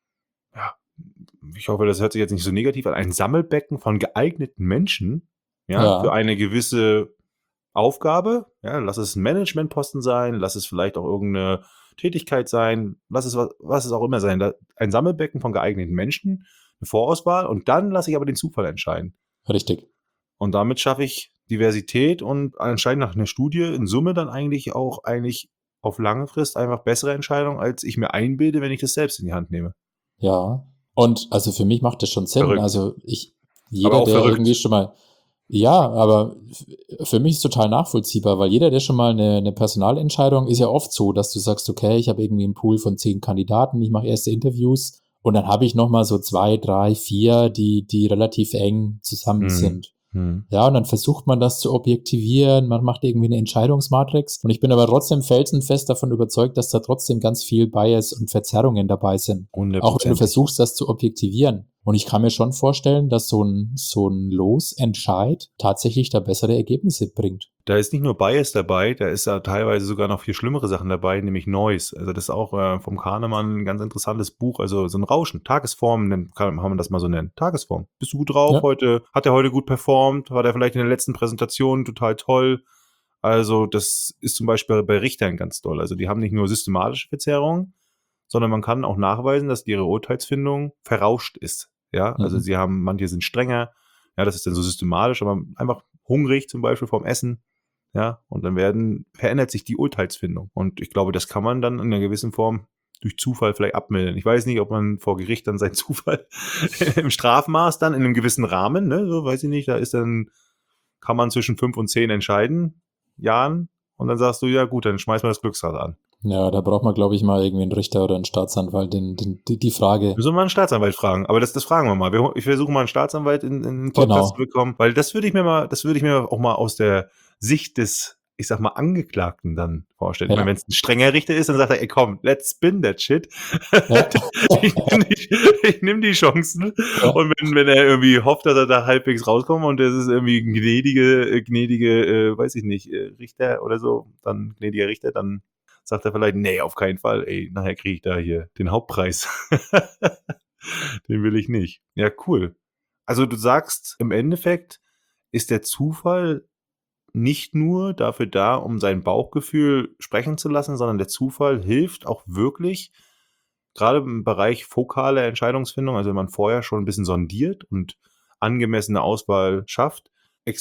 ja, ich hoffe, das hört sich jetzt nicht so negativ an, ein Sammelbecken von geeigneten Menschen, ja, Ja. für eine gewisse Aufgabe, ja, lass es ein Managementposten sein, lass es vielleicht auch irgendeine Tätigkeit sein, lass es was, was es auch immer sein, da, ein Sammelbecken von geeigneten Menschen, eine Vorauswahl und dann lasse ich aber den Zufall entscheiden. Richtig. Und damit schaffe ich Diversität und anscheinend nach einer Studie in Summe dann eigentlich auch eigentlich auf lange Frist einfach bessere Entscheidungen, als ich mir einbilde, wenn ich das selbst in die Hand nehme. Ja. Und also für mich macht das schon Sinn. Verrückt. Also ich, jeder, auch der verrückt. irgendwie schon mal, ja, aber f- für mich ist es total nachvollziehbar, weil jeder, der schon mal eine, eine Personalentscheidung, ist ja oft so, dass du sagst, okay, ich habe irgendwie einen Pool von zehn Kandidaten, ich mache erste Interviews und dann habe ich nochmal so zwei, drei, vier, die, die relativ eng zusammen Mhm. sind. Hm. Ja, und dann versucht man das zu objektivieren, man macht irgendwie eine Entscheidungsmatrix und ich bin aber trotzdem felsenfest davon überzeugt, dass da trotzdem ganz viel Bias und Verzerrungen dabei sind. Auch wenn du Hundertprozentig. versuchst, das zu objektivieren. Und ich kann mir schon vorstellen, dass so ein, so ein Losentscheid tatsächlich da bessere Ergebnisse bringt. Da ist nicht nur Bias dabei, da ist da teilweise sogar noch viel schlimmere Sachen dabei, nämlich Noise. Also das ist auch äh, vom Kahnemann ein ganz interessantes Buch, also so ein Rauschen, Tagesform, nennt- kann, kann man das mal so nennen. Tagesform. Bist du gut drauf Ja. heute? Hat er heute gut performt? War der vielleicht in der letzten Präsentation total toll? Also das ist zum Beispiel bei Richtern ganz toll. Also die haben nicht nur systematische Verzerrungen, sondern man kann auch nachweisen, dass ihre Urteilsfindung verrauscht ist. Ja, also Mhm. sie haben, manche sind strenger, ja, das ist dann so systematisch, aber einfach hungrig zum Beispiel vom Essen, ja, und dann werden, verändert sich die Urteilsfindung. Und ich glaube, das kann man dann in einer gewissen Form durch Zufall vielleicht abmildern. Ich weiß nicht, ob man vor Gericht dann seinen Zufall im Strafmaß dann in einem gewissen Rahmen, ne, so weiß ich nicht, da ist dann, kann man zwischen fünf und zehn entscheiden, Jahren, und dann sagst du, ja gut, dann schmeiß mal das Glücksrad an. Ja, da braucht man, glaube ich, mal irgendwie einen Richter oder einen Staatsanwalt, den, den, die, die Frage. Müssen wir mal einen Staatsanwalt fragen, aber das, das fragen wir mal. Wir, ich versuche mal einen Staatsanwalt in, in den Podcast Genau. zu bekommen, weil das würde ich mir mal, das würde ich mir auch mal aus der Sicht des, ich sag mal, Angeklagten dann vorstellen. Ja. Ich meine, wenn es ein strenger Richter ist, dann sagt er, ey komm, let's spin that shit. Ja. ich nehme die, ich nehm die Chancen. Ja. Und wenn, wenn er irgendwie hofft, dass er da halbwegs rauskommt und das ist irgendwie ein gnädige, gnädige, äh, weiß ich nicht, äh, Richter oder so, dann gnädiger Richter, dann sagt er vielleicht, nee, auf keinen Fall, ey, nachher kriege ich da hier den Hauptpreis. Den will ich nicht. Ja, cool. Also du sagst, im Endeffekt ist der Zufall nicht nur dafür da, um sein Bauchgefühl sprechen zu lassen, sondern der Zufall hilft auch wirklich, gerade im Bereich fokale Entscheidungsfindung, also wenn man vorher schon ein bisschen sondiert und angemessene Auswahl schafft,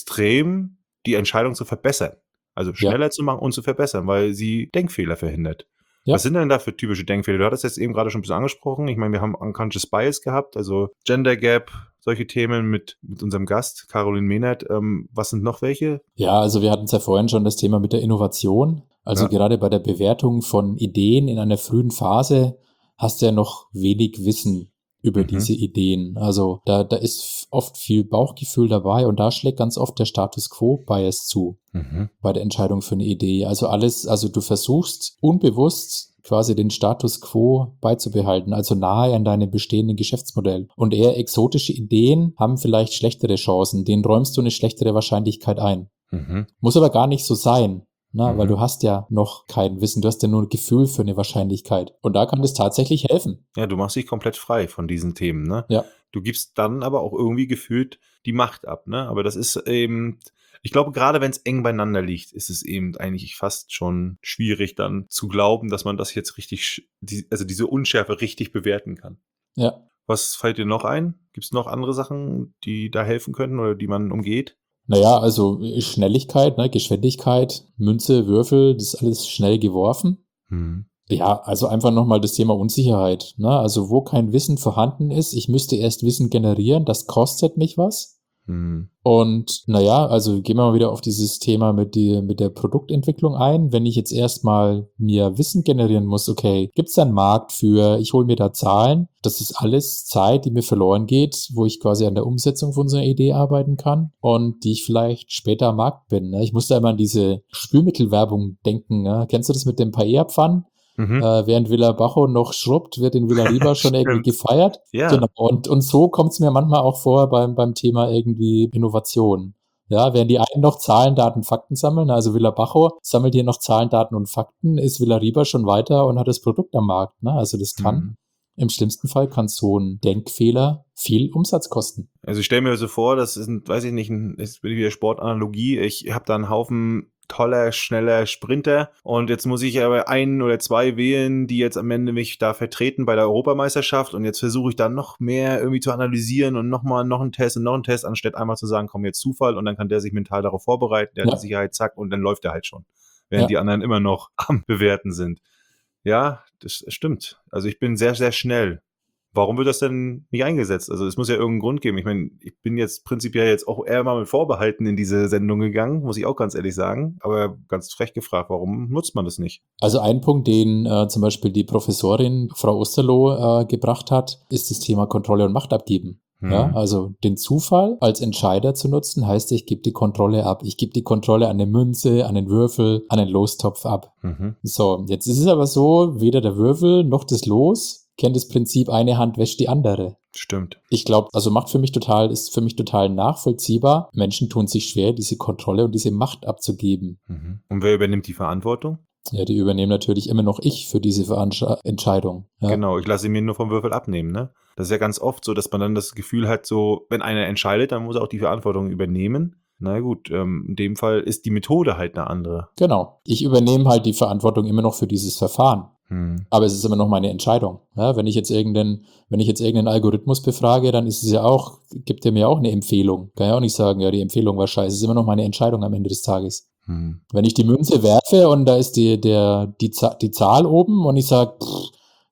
extrem die Entscheidung zu verbessern. Also schneller ja. zu machen und zu verbessern, weil sie Denkfehler verhindert. Ja. Was sind denn da für typische Denkfehler? Du hattest jetzt eben gerade schon ein bisschen angesprochen. Ich meine, wir haben Unconscious Bias gehabt, also Gender Gap, solche Themen mit, mit unserem Gast, Caroline Mehnert. Ähm, was sind noch welche? Ja, also wir hatten es ja vorhin schon das Thema mit der Innovation. Also ja. gerade bei der Bewertung von Ideen in einer frühen Phase hast du ja noch wenig Wissen über mhm. diese Ideen. Also da, da ist oft viel Bauchgefühl dabei und da schlägt ganz oft der Status Quo Bias zu mhm. bei der Entscheidung für eine Idee. Also alles, also du versuchst unbewusst quasi den Status Quo beizubehalten, also nahe an deinem bestehenden Geschäftsmodell. Und eher exotische Ideen haben vielleicht schlechtere Chancen, denen räumst du eine schlechtere Wahrscheinlichkeit ein. Mhm. Muss aber gar nicht so sein. Na, mhm. weil du hast ja noch kein Wissen, du hast ja nur ein Gefühl für eine Wahrscheinlichkeit. Und da kann das tatsächlich helfen. Ja, du machst dich komplett frei von diesen Themen, ne? Ja. Du gibst dann aber auch irgendwie gefühlt die Macht ab, ne? Aber das ist eben, ich glaube, gerade wenn es eng beieinander liegt, ist es eben eigentlich fast schon schwierig dann zu glauben, dass man das jetzt richtig, also diese Unschärfe richtig bewerten kann. Ja. Was fällt dir noch ein? Gibt es noch andere Sachen, die da helfen könnten oder die man umgeht? Naja, also Schnelligkeit, ne, Geschwindigkeit, Münze, Würfel, das ist alles schnell geworfen. Mhm. Ja, also einfach nochmal das Thema Unsicherheit. Ne? Also wo kein Wissen vorhanden ist, ich müsste erst Wissen generieren, das kostet mich was. Mhm. Und naja, also gehen wir mal wieder auf dieses Thema mit, die, mit der Produktentwicklung ein. Wenn ich jetzt erstmal mir Wissen generieren muss, okay, gibt es da einen Markt für, ich hole mir da Zahlen, das ist alles Zeit, die mir verloren geht, wo ich quasi an der Umsetzung von so einer Idee arbeiten kann und die ich vielleicht später am Markt bin. Ne? Ich muss da immer an diese Spülmittelwerbung denken. Ne? Kennst du das mit dem Paella-Pfannen? Mhm. Äh, während Villa Bajo noch schrubbt, wird in Villa Riba schon irgendwie gefeiert. Ja. Genau. Und, und so kommt es mir manchmal auch vor beim, beim Thema irgendwie Innovation. Ja, während die einen noch Zahlen, Daten, Fakten sammeln, also Villa Bajo sammelt hier noch Zahlen, Daten und Fakten, ist Villa Riba schon weiter und hat das Produkt am Markt. Ne? Also das kann, mhm. im schlimmsten Fall kann so ein Denkfehler viel Umsatz kosten. Also ich stelle mir so vor, das ist, ein, weiß ich nicht, ein, ist wieder Sportanalogie. Ich habe da einen Haufen toller, schneller Sprinter und jetzt muss ich aber einen oder zwei wählen, die jetzt am Ende mich da vertreten bei der Europameisterschaft und jetzt versuche ich dann noch mehr irgendwie zu analysieren und nochmal noch einen Test und noch einen Test, anstatt einmal zu sagen, komm jetzt Zufall und dann kann der sich mental darauf vorbereiten, der ja. hat die Sicherheit, zack, und dann läuft er halt schon, während ja. die anderen immer noch am Bewerten sind. Ja, das stimmt. Also ich bin sehr, sehr schnell. Warum wird das denn nicht eingesetzt? Also es muss ja irgendeinen Grund geben. Ich meine, ich bin jetzt prinzipiell jetzt auch eher mal mit Vorbehalten in diese Sendung gegangen, muss ich auch ganz ehrlich sagen. Aber ganz frech gefragt, warum nutzt man das nicht? Also ein Punkt, den äh, zum Beispiel die Professorin Frau Osterloh äh, gebracht hat, ist das Thema Kontrolle und Macht abgeben. Mhm. Ja, also den Zufall als Entscheider zu nutzen, heißt, ich gebe die Kontrolle ab. Ich gebe die Kontrolle an eine Münze, an den Würfel, an den Lostopf ab. Mhm. So, jetzt ist es aber so, weder der Würfel noch das Los kennt das Prinzip, eine Hand wäscht die andere. Stimmt. Ich glaube, also macht für mich total, ist für mich total nachvollziehbar. Menschen tun sich schwer, diese Kontrolle und diese Macht abzugeben. Mhm. Und wer übernimmt die Verantwortung? Ja, die übernehmen natürlich immer noch ich für diese Veransch- Entscheidung. Ja. Genau, ich lasse sie mir nur vom Würfel abnehmen, ne? Das ist ja ganz oft so, dass man dann das Gefühl hat, so, wenn einer entscheidet, dann muss er auch die Verantwortung übernehmen. Na gut, ähm, in dem Fall ist die Methode halt eine andere. Genau. Ich übernehme halt die Verantwortung immer noch für dieses Verfahren. Hm. Aber es ist immer noch meine Entscheidung. Ja, wenn ich jetzt irgendeinen, wenn ich jetzt irgendeinen Algorithmus befrage, dann ist es ja auch, gibt er mir auch eine Empfehlung. Kann ja auch nicht sagen, ja, die Empfehlung war scheiße. Es ist immer noch meine Entscheidung am Ende des Tages. Hm. Wenn ich die Münze werfe und da ist die, der, die, die Zahl oben und ich sage,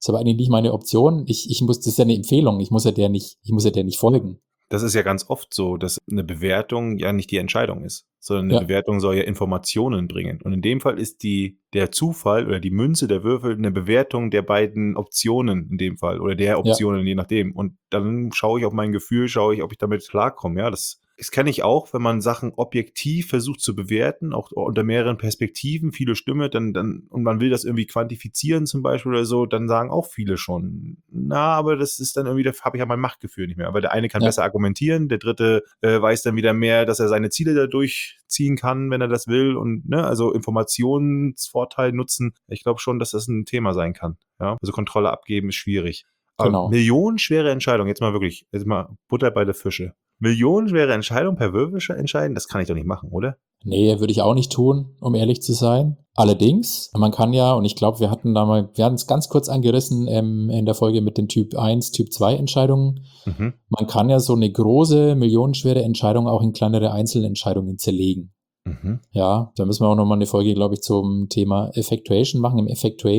ist aber eigentlich nicht meine Option. Ich, ich muss, das ist ja eine Empfehlung. Ich muss ja der nicht, ich muss ja der nicht folgen. Das ist ja ganz oft so, dass eine Bewertung ja nicht die Entscheidung ist, sondern eine Ja. Bewertung soll ja Informationen bringen. Und in dem Fall ist die, der Zufall oder die Münze, der Würfel, eine Bewertung der beiden Optionen in dem Fall oder der Optionen, je nachdem. Und dann schaue ich auf mein Gefühl, schaue ich, ob ich damit klarkomme. Ja, das, das kenne ich auch, wenn man Sachen objektiv versucht zu bewerten, auch unter mehreren Perspektiven, viele Stimmen, dann, dann, und man will das irgendwie quantifizieren zum Beispiel oder so, dann sagen auch viele schon, na, aber das ist dann irgendwie, da habe ich ja mein Machtgefühl nicht mehr. Aber der eine kann Ja. besser argumentieren, der dritte äh, weiß dann wieder mehr, dass er seine Ziele da durchziehen kann, wenn er das will. Und ne, also Informationsvorteil nutzen, ich glaube schon, dass das ein Thema sein kann. Ja? Also Kontrolle abgeben ist schwierig. Aber Genau. millionenschwere Entscheidung, jetzt mal wirklich, jetzt mal Butter bei der Fische. Millionenschwere Entscheidung per Würfel entscheiden, das kann ich doch nicht machen, oder? Nee, würde ich auch nicht tun, um ehrlich zu sein. Allerdings, man kann ja, und ich glaube, wir hatten da mal, wir hatten es ganz kurz angerissen ähm, in der Folge mit den Typ eins, Typ zwei Entscheidungen. Mhm. Man kann ja so eine große, millionenschwere Entscheidung auch in kleinere Einzelentscheidungen zerlegen. Mhm. Ja, da müssen wir auch nochmal eine Folge, glaube ich, zum Thema Effectuation machen. Im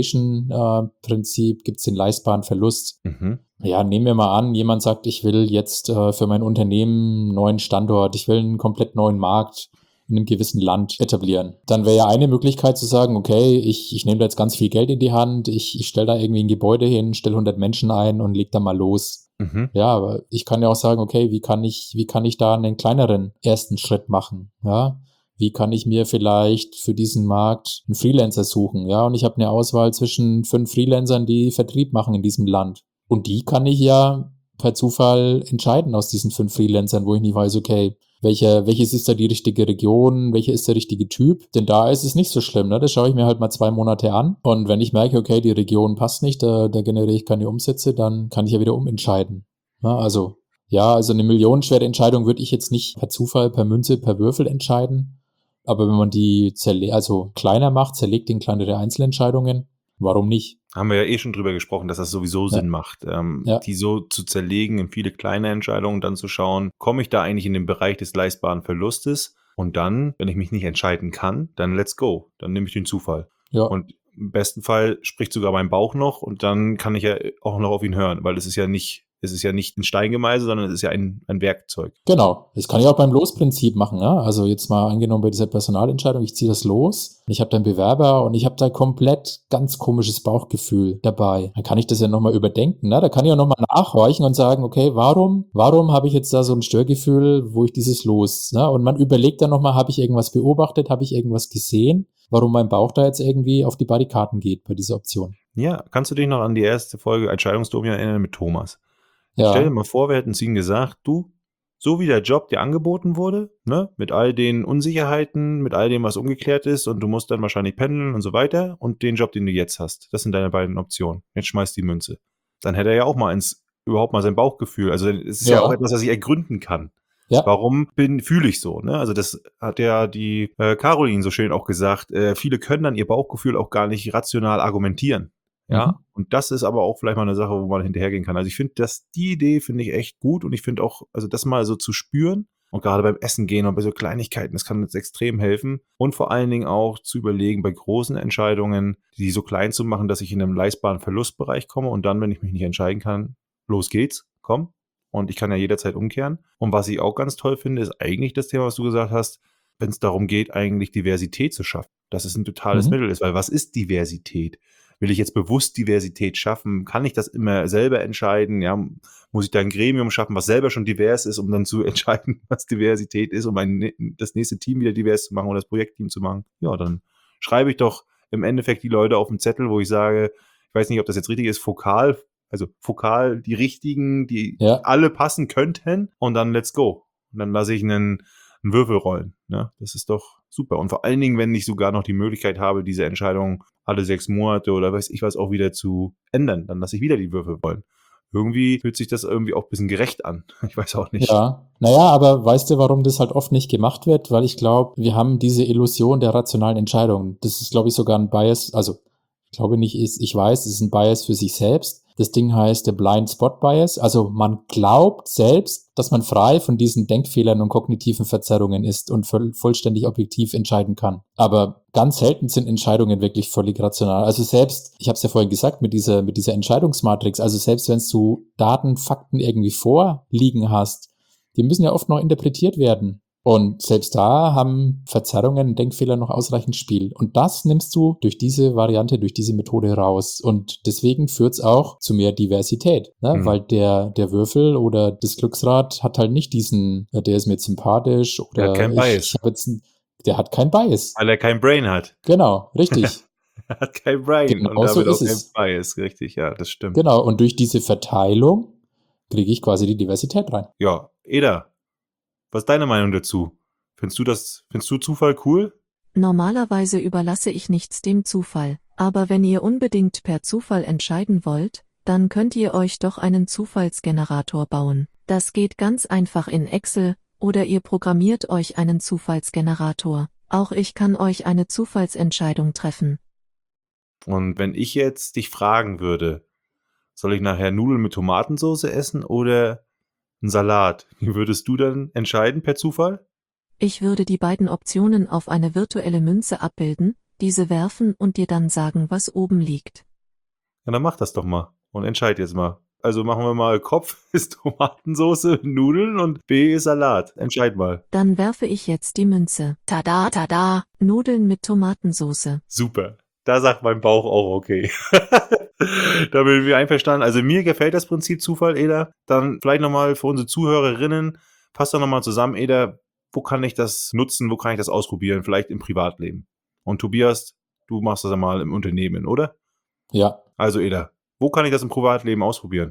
Effectuation-Prinzip gibt es den leistbaren Verlust. Mhm. Ja, nehmen wir mal an, jemand sagt, ich will jetzt äh, für mein Unternehmen einen neuen Standort, ich will einen komplett neuen Markt in einem gewissen Land etablieren. Dann wäre ja eine Möglichkeit zu sagen, okay, ich, ich nehme da jetzt ganz viel Geld in die Hand, ich, ich stelle da irgendwie ein Gebäude hin, stelle hundert Menschen ein und leg da mal los. Mhm. Ja, aber ich kann ja auch sagen, okay, wie kann ich, wie kann ich da einen kleineren ersten Schritt machen? Ja, wie kann ich mir vielleicht für diesen Markt einen Freelancer suchen? Ja, und ich habe eine Auswahl zwischen fünf Freelancern, die Vertrieb machen in diesem Land. Und die kann ich ja per Zufall entscheiden aus diesen fünf Freelancern, wo ich nicht weiß, okay, welcher, welches ist da die richtige Region, welcher ist der richtige Typ? Denn da ist es nicht so schlimm, ne? Das schaue ich mir halt mal zwei Monate an. Und wenn ich merke, okay, die Region passt nicht, da, da generiere ich keine Umsätze, dann kann ich ja wieder umentscheiden. Ja, also, ja, also eine millionenschwere Entscheidung würde ich jetzt nicht per Zufall, per Münze, per Würfel entscheiden. Aber wenn man die zerle- also kleiner macht, zerlegt in kleinere Einzelentscheidungen, warum nicht? Haben wir ja eh schon drüber gesprochen, dass das sowieso Ja. Sinn macht, ähm, Ja. die so zu zerlegen in viele kleine Entscheidungen, dann zu schauen, komme ich da eigentlich in den Bereich des leistbaren Verlustes? Und dann, wenn ich mich nicht entscheiden kann, dann let's go. Dann nehme ich den Zufall. Ja, Und im besten Fall spricht sogar mein Bauch noch und dann kann ich ja auch noch auf ihn hören, weil es ist ja nicht, es ist ja nicht ein Steingemeißel, sondern es ist ja ein, ein Werkzeug. genau. Das kann ich auch beim Losprinzip machen. Ja? Also jetzt mal angenommen bei dieser Personalentscheidung, ich ziehe das los, ich habe da einen Bewerber und ich habe da komplett ganz komisches Bauchgefühl dabei. Dann kann ich das ja nochmal überdenken. Ne? Da kann ich auch nochmal nachhorchen und sagen, okay, warum, warum habe ich jetzt da so ein Störgefühl, wo ich dieses Los, ne? Und man überlegt dann nochmal, habe ich irgendwas beobachtet, habe ich irgendwas gesehen, warum mein Bauch da jetzt irgendwie auf die Barrikaden geht bei dieser Option. Ja, kannst du dich noch an die erste Folge Entscheidungsdomian erinnern mit Thomas? Ja. Stell dir mal vor, wir hätten zu ihm gesagt, du, so wie der Job dir angeboten wurde, ne, mit all den Unsicherheiten, mit all dem, was ungeklärt ist und du musst dann wahrscheinlich pendeln und so weiter und den Job, den du jetzt hast, das sind deine beiden Optionen. Jetzt schmeißt die Münze. Dann hätte er ja auch mal ins, überhaupt mal sein Bauchgefühl, also es ist ja, Ja. auch etwas, was ich ergründen kann. Ja. Warum bin, fühle ich so, ne? Also das hat ja die äh, Caroline so schön auch gesagt, äh, viele können dann ihr Bauchgefühl auch gar nicht rational argumentieren. Ja, Mhm. und das ist aber auch vielleicht mal eine Sache, wo man hinterhergehen kann. Also ich finde, dass die Idee finde ich echt gut und ich finde auch, also das mal so zu spüren und gerade beim Essen gehen und bei so Kleinigkeiten, das kann uns extrem helfen und vor allen Dingen auch zu überlegen, bei großen Entscheidungen, die so klein zu machen, dass ich in einem leistbaren Verlustbereich komme und dann, wenn ich mich nicht entscheiden kann, los geht's, komm. Und ich kann ja jederzeit umkehren. Und was ich auch ganz toll finde, ist eigentlich das Thema, was du gesagt hast, wenn es darum geht, eigentlich Diversität zu schaffen. Dass es ein totales Mhm. Mittel ist, weil was ist Diversität? Will ich jetzt bewusst Diversität schaffen? Kann ich das immer selber entscheiden? Ja, muss ich da ein Gremium schaffen, was selber schon divers ist, um dann zu entscheiden, was Diversität ist, um ein, das nächste Team wieder divers zu machen oder das Projektteam zu machen? Ja, dann schreibe ich doch im Endeffekt die Leute auf den Zettel, wo ich sage, ich weiß nicht, ob das jetzt richtig ist, fokal, also fokal die richtigen, die Ja. alle passen könnten und dann let's go. Und dann lasse ich einen, einen Würfel rollen. Ne? Das ist doch super. Und vor allen Dingen, wenn ich sogar noch die Möglichkeit habe, diese Entscheidung alle sechs Monate oder weiß ich was auch wieder zu ändern, dann lasse ich wieder die Würfel rollen. Irgendwie fühlt sich das irgendwie auch ein bisschen gerecht an. Ich weiß auch nicht. Ja, naja, aber weißt du, warum das halt oft nicht gemacht wird? Weil ich glaube, wir haben diese Illusion der rationalen Entscheidung. Das ist, glaube ich, sogar ein Bias, also ich glaube nicht, ist, ich weiß, es ist ein Bias für sich selbst, Das Ding heißt der Blind Spot Bias. Also man glaubt selbst, dass man frei von diesen Denkfehlern und kognitiven Verzerrungen ist und voll, vollständig objektiv entscheiden kann. Aber ganz selten sind Entscheidungen wirklich völlig rational. Also selbst, ich habe es ja vorhin gesagt, mit dieser, mit dieser Entscheidungsmatrix, also selbst wenn du Daten, Fakten irgendwie vorliegen hast, die müssen ja oft noch interpretiert werden. Und selbst da haben Verzerrungen, Denkfehler noch ausreichend Spiel. Und das nimmst du durch diese Variante, durch diese Methode raus. Und deswegen führt es auch zu mehr Diversität. Ne? Mhm. Weil der, der Würfel oder das Glücksrad hat halt nicht diesen, der ist mir jetzt sympathisch oder der hat kein ich, Bias. Ich hab jetzt ein, der hat kein Bias. Weil er kein Brain hat. Genau, richtig. Er hat kein Brain genau und so damit ist auch es. kein Bias, richtig, ja, das stimmt. Genau, und durch diese Verteilung kriege ich quasi die Diversität rein. Ja, Eda, was ist deine Meinung dazu? Findest du das, findest du Zufall cool? Normalerweise überlasse ich nichts dem Zufall, aber wenn ihr unbedingt per Zufall entscheiden wollt, dann könnt ihr euch doch einen Zufallsgenerator bauen. Das geht ganz einfach in Excel, oder ihr programmiert euch einen Zufallsgenerator. Auch ich kann euch eine Zufallsentscheidung treffen. Und wenn ich jetzt dich fragen würde, soll ich nachher Nudeln mit Tomatensauce essen oder einen Salat? Wie würdest du dann entscheiden per Zufall? Ich würde die beiden Optionen auf eine virtuelle Münze abbilden, diese werfen und dir dann sagen, was oben liegt. Ja, dann mach das doch mal und entscheid jetzt mal. Also machen wir mal, Kopf ist Tomatensauce, Nudeln und B ist Salat. Entscheid mal. Dann werfe ich jetzt die Münze. Tada, tada, Nudeln mit Tomatensauce. Super. Da sagt mein Bauch auch okay. Da bin ich einverstanden. Also mir gefällt das Prinzip Zufall, Eda. Dann vielleicht nochmal für unsere Zuhörerinnen, passt doch nochmal zusammen, Eda. Wo kann ich das nutzen, wo kann ich das ausprobieren, vielleicht im Privatleben? Und Tobias, du machst das einmal im Unternehmen, oder? Ja. Also Eda, wo kann ich das im Privatleben ausprobieren?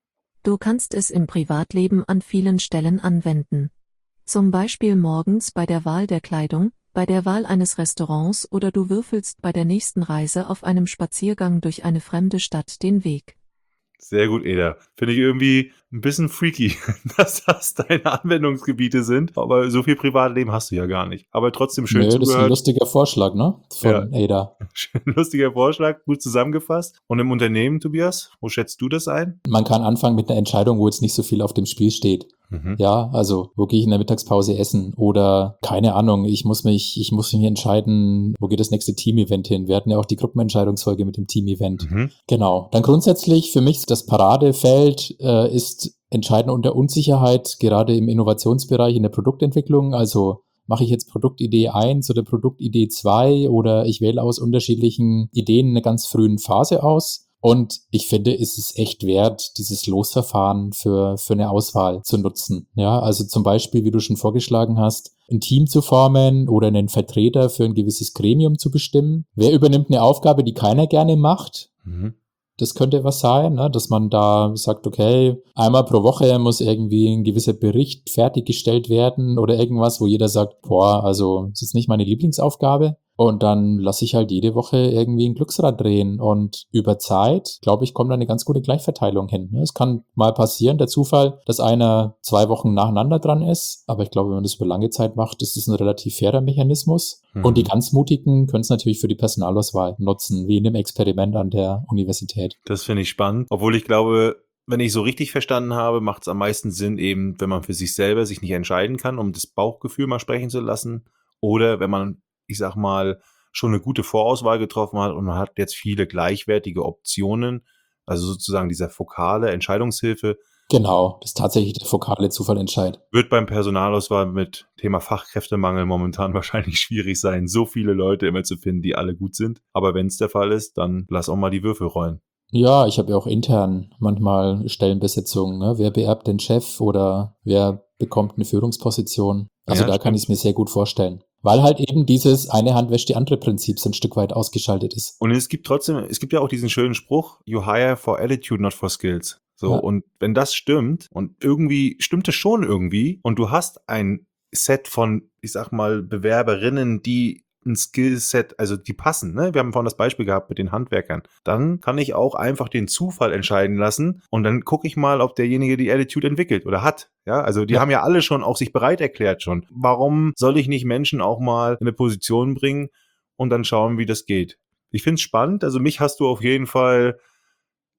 Du kannst es im Privatleben an vielen Stellen anwenden. Zum Beispiel morgens bei der Wahl der Kleidung, bei der Wahl eines Restaurants oder du würfelst bei der nächsten Reise auf einem Spaziergang durch eine fremde Stadt den Weg. Sehr gut, Eda. Finde ich irgendwie ein bisschen freaky, dass das deine Anwendungsgebiete sind. Aber so viel Privatleben hast du ja gar nicht. Aber trotzdem schön Nö, zugehört. Das ist ein lustiger Vorschlag, ne? Von ja. Ada. Schön lustiger Vorschlag, gut zusammengefasst. Und im Unternehmen, Tobias, wo schätzt du das ein? Man kann anfangen mit einer Entscheidung, wo jetzt nicht so viel auf dem Spiel steht. Mhm. Ja, also, wo gehe ich in der Mittagspause essen? Oder, keine Ahnung, ich muss mich, ich muss mich entscheiden, wo geht das nächste Team-Event hin? Wir hatten ja auch die Gruppenentscheidungsfolge mit dem Team-Event. Mhm. Genau. Dann grundsätzlich, für mich, das Paradefeld äh, ist Entscheiden unter Unsicherheit, gerade im Innovationsbereich, in der Produktentwicklung. Also, mache ich jetzt Produktidee eins oder Produktidee zwei oder ich wähle aus unterschiedlichen Ideen in einer ganz frühen Phase aus. Und ich finde, es ist echt wert, dieses Losverfahren für, für eine Auswahl zu nutzen. Ja, also zum Beispiel, wie du schon vorgeschlagen hast, ein Team zu formen oder einen Vertreter für ein gewisses Gremium zu bestimmen. Wer übernimmt eine Aufgabe, die keiner gerne macht? Mhm. Das könnte was sein, ne? Dass man da sagt, okay, einmal pro Woche muss irgendwie ein gewisser Bericht fertiggestellt werden oder irgendwas, wo jeder sagt, boah, also das ist nicht meine Lieblingsaufgabe. Und dann lasse ich halt jede Woche irgendwie ein Glücksrad drehen. Und über Zeit, glaube ich, kommt da eine ganz gute Gleichverteilung hin. Es kann mal passieren, der Zufall, dass einer zwei Wochen nacheinander dran ist. Aber ich glaube, wenn man das über lange Zeit macht, ist das ein relativ fairer Mechanismus. Mhm. Und die ganz Mutigen können es natürlich für die Personalauswahl nutzen, wie in dem Experiment an der Universität. Das finde ich spannend. Obwohl ich glaube, wenn ich so richtig verstanden habe, macht es am meisten Sinn eben, wenn man für sich selber sich nicht entscheiden kann, um das Bauchgefühl mal sprechen zu lassen. Oder wenn man, ich sag mal, schon eine gute Vorauswahl getroffen hat und man hat jetzt viele gleichwertige Optionen, also sozusagen dieser fokale Entscheidungshilfe. Genau, das ist tatsächlich der fokale Zufallentscheid. Wird beim Personalauswahl mit Thema Fachkräftemangel momentan wahrscheinlich schwierig sein, so viele Leute immer zu finden, die alle gut sind. Aber wenn es der Fall ist, dann lass auch mal die Würfel rollen. Ja, ich habe ja auch intern manchmal Stellenbesetzungen. Ne? Wer beerbt den Chef oder wer bekommt eine Führungsposition? Also ja, da stimmt. Kann ich es mir sehr gut vorstellen. Weil halt eben dieses eine Hand wäscht die andere Prinzip so ein Stück weit ausgeschaltet ist. Und es gibt trotzdem, es gibt ja auch diesen schönen Spruch, you hire for attitude, not for skills. So, Ja. Und wenn das stimmt und irgendwie stimmt es schon irgendwie und du hast ein Set von, ich sag mal, Bewerberinnen, die ein Skillset, also die passen, ne? Wir haben vorhin das Beispiel gehabt mit den Handwerkern. Dann kann ich auch einfach den Zufall entscheiden lassen und dann gucke ich mal, ob derjenige die Attitude entwickelt oder hat. Ja, also die Ja. haben ja alle schon auch sich bereit erklärt schon. Warum soll ich nicht Menschen auch mal in eine Position bringen und dann schauen, wie das geht? Ich finde es spannend. Also mich hast du auf jeden Fall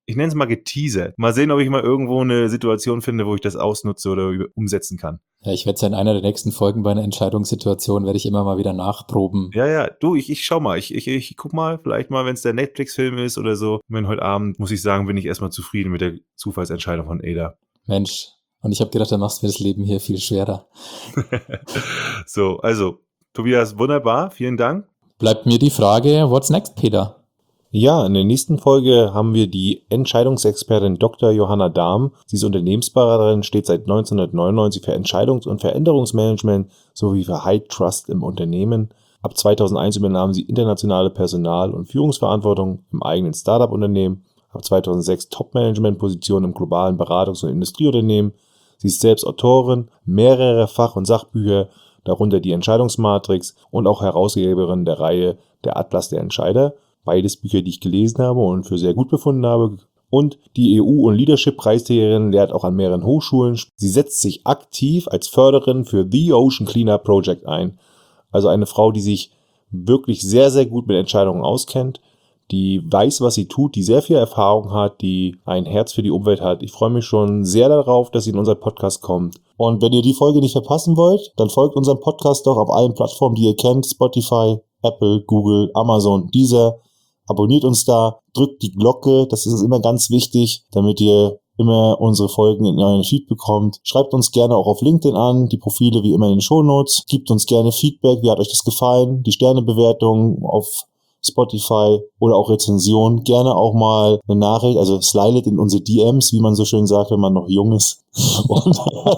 ich nenne es mal geteasert. Mal sehen, ob ich mal irgendwo eine Situation finde, wo ich das ausnutze oder umsetzen kann. Ja, ich werde es ja in einer der nächsten Folgen bei einer Entscheidungssituation, werde ich immer mal wieder nachproben. Ja, ja, du, ich, ich schau mal. Ich, ich, ich guck mal, vielleicht mal, wenn es der Netflix-Film ist oder so. Wenn heute Abend, muss ich sagen, bin ich erstmal zufrieden mit der Zufallsentscheidung von Ada. Mensch, und ich habe gedacht, dann machst du mir das Leben hier viel schwerer. So, also, Tobias, wunderbar, vielen Dank. Bleibt mir die Frage, what's next, Peter? Ja, in der nächsten Folge haben wir die Entscheidungsexpertin Doktor Johanna Dahm. Sie ist Unternehmensberaterin, steht seit neunzehnhundertneunundneunzig für Entscheidungs- und Veränderungsmanagement sowie für High Trust im Unternehmen. Ab zweitausendeins übernahm sie internationale Personal- und Führungsverantwortung im eigenen Startup-Unternehmen. Ab zweitausendsechs Top-Management-Position im globalen Beratungs- und Industrieunternehmen. Sie ist selbst Autorin mehrerer Fach- und Sachbücher, darunter die Entscheidungsmatrix und auch Herausgeberin der Reihe Der Atlas der Entscheider. Beides Bücher, die ich gelesen habe und für sehr gut befunden habe. Und die E U- und Leadership-Preisträgerin lehrt auch an mehreren Hochschulen. Sie setzt sich aktiv als Förderin für The Ocean Cleanup Project ein. Also eine Frau, die sich wirklich sehr, sehr gut mit Entscheidungen auskennt, die weiß, was sie tut, die sehr viel Erfahrung hat, die ein Herz für die Umwelt hat. Ich freue mich schon sehr darauf, dass sie in unseren Podcast kommt. Und wenn ihr die Folge nicht verpassen wollt, dann folgt unserem Podcast doch auf allen Plattformen, die ihr kennt. Spotify, Apple, Google, Amazon, Deezer. Abonniert uns da, drückt die Glocke, das ist immer ganz wichtig, damit ihr immer unsere Folgen in euren Feed bekommt. Schreibt uns gerne auch auf LinkedIn an, die Profile wie immer in den Shownotes. Gebt uns gerne Feedback, wie hat euch das gefallen, die Sternebewertung auf Spotify oder auch Rezension. Gerne auch mal eine Nachricht, also slidet in unsere D Ms, wie man so schön sagt, wenn man noch jung ist. Und,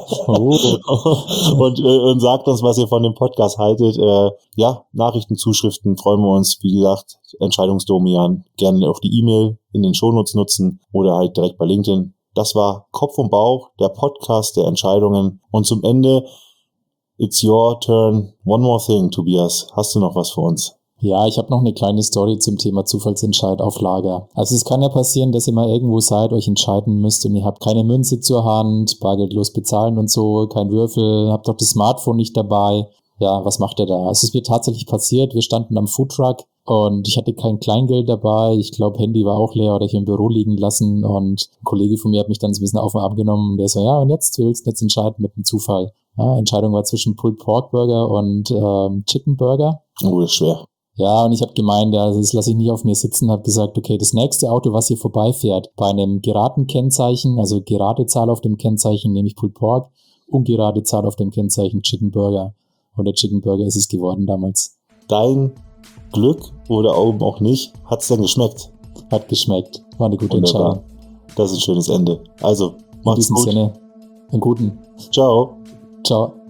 und, äh, und sagt uns, was ihr von dem Podcast haltet. Äh, ja, Nachrichtenzuschriften freuen wir uns. Wie gesagt, Entscheidungsdomian. Gerne auch die E-Mail in den Shownotes nutzen oder halt direkt bei LinkedIn. Das war Kopf und Bauch, der Podcast der Entscheidungen. Und zum Ende, it's your turn. One more thing, Tobias. Hast du noch was für uns? Ja, ich habe noch eine kleine Story zum Thema Zufallsentscheid auf Lager. Also es kann ja passieren, dass ihr mal irgendwo seid, euch entscheiden müsst und ihr habt keine Münze zur Hand, bargeldlos bezahlen und so, kein Würfel, habt doch das Smartphone nicht dabei. Ja, was macht ihr da? Also es ist mir tatsächlich passiert, wir standen am Foodtruck und ich hatte kein Kleingeld dabei. Ich glaube, Handy war auch leer oder ich im Büro liegen lassen und ein Kollege von mir hat mich dann so ein bisschen auf und ab genommen und der so, ja, und jetzt willst du jetzt entscheiden mit dem Zufall. Ja, Entscheidung war zwischen Pulled Pork Burger und ähm, Chicken Burger. Oh, das ist schwer. Ja, und ich habe gemeint, ja, das lasse ich nicht auf mir sitzen, habe gesagt, okay, das nächste Auto, was hier vorbeifährt, bei einem geraden Kennzeichen, also gerade Zahl auf dem Kennzeichen, nämlich Pulled Pork, ungerade Zahl auf dem Kennzeichen Chicken Burger. Und der Chicken Burger ist es geworden damals. Dein Glück oder auch nicht, hat's denn geschmeckt? Hat geschmeckt. War eine gute Wunderbar. Entscheidung. Das ist ein schönes Ende. Also, In macht's diesem gut. Sinne, einen guten. Ciao. Ciao.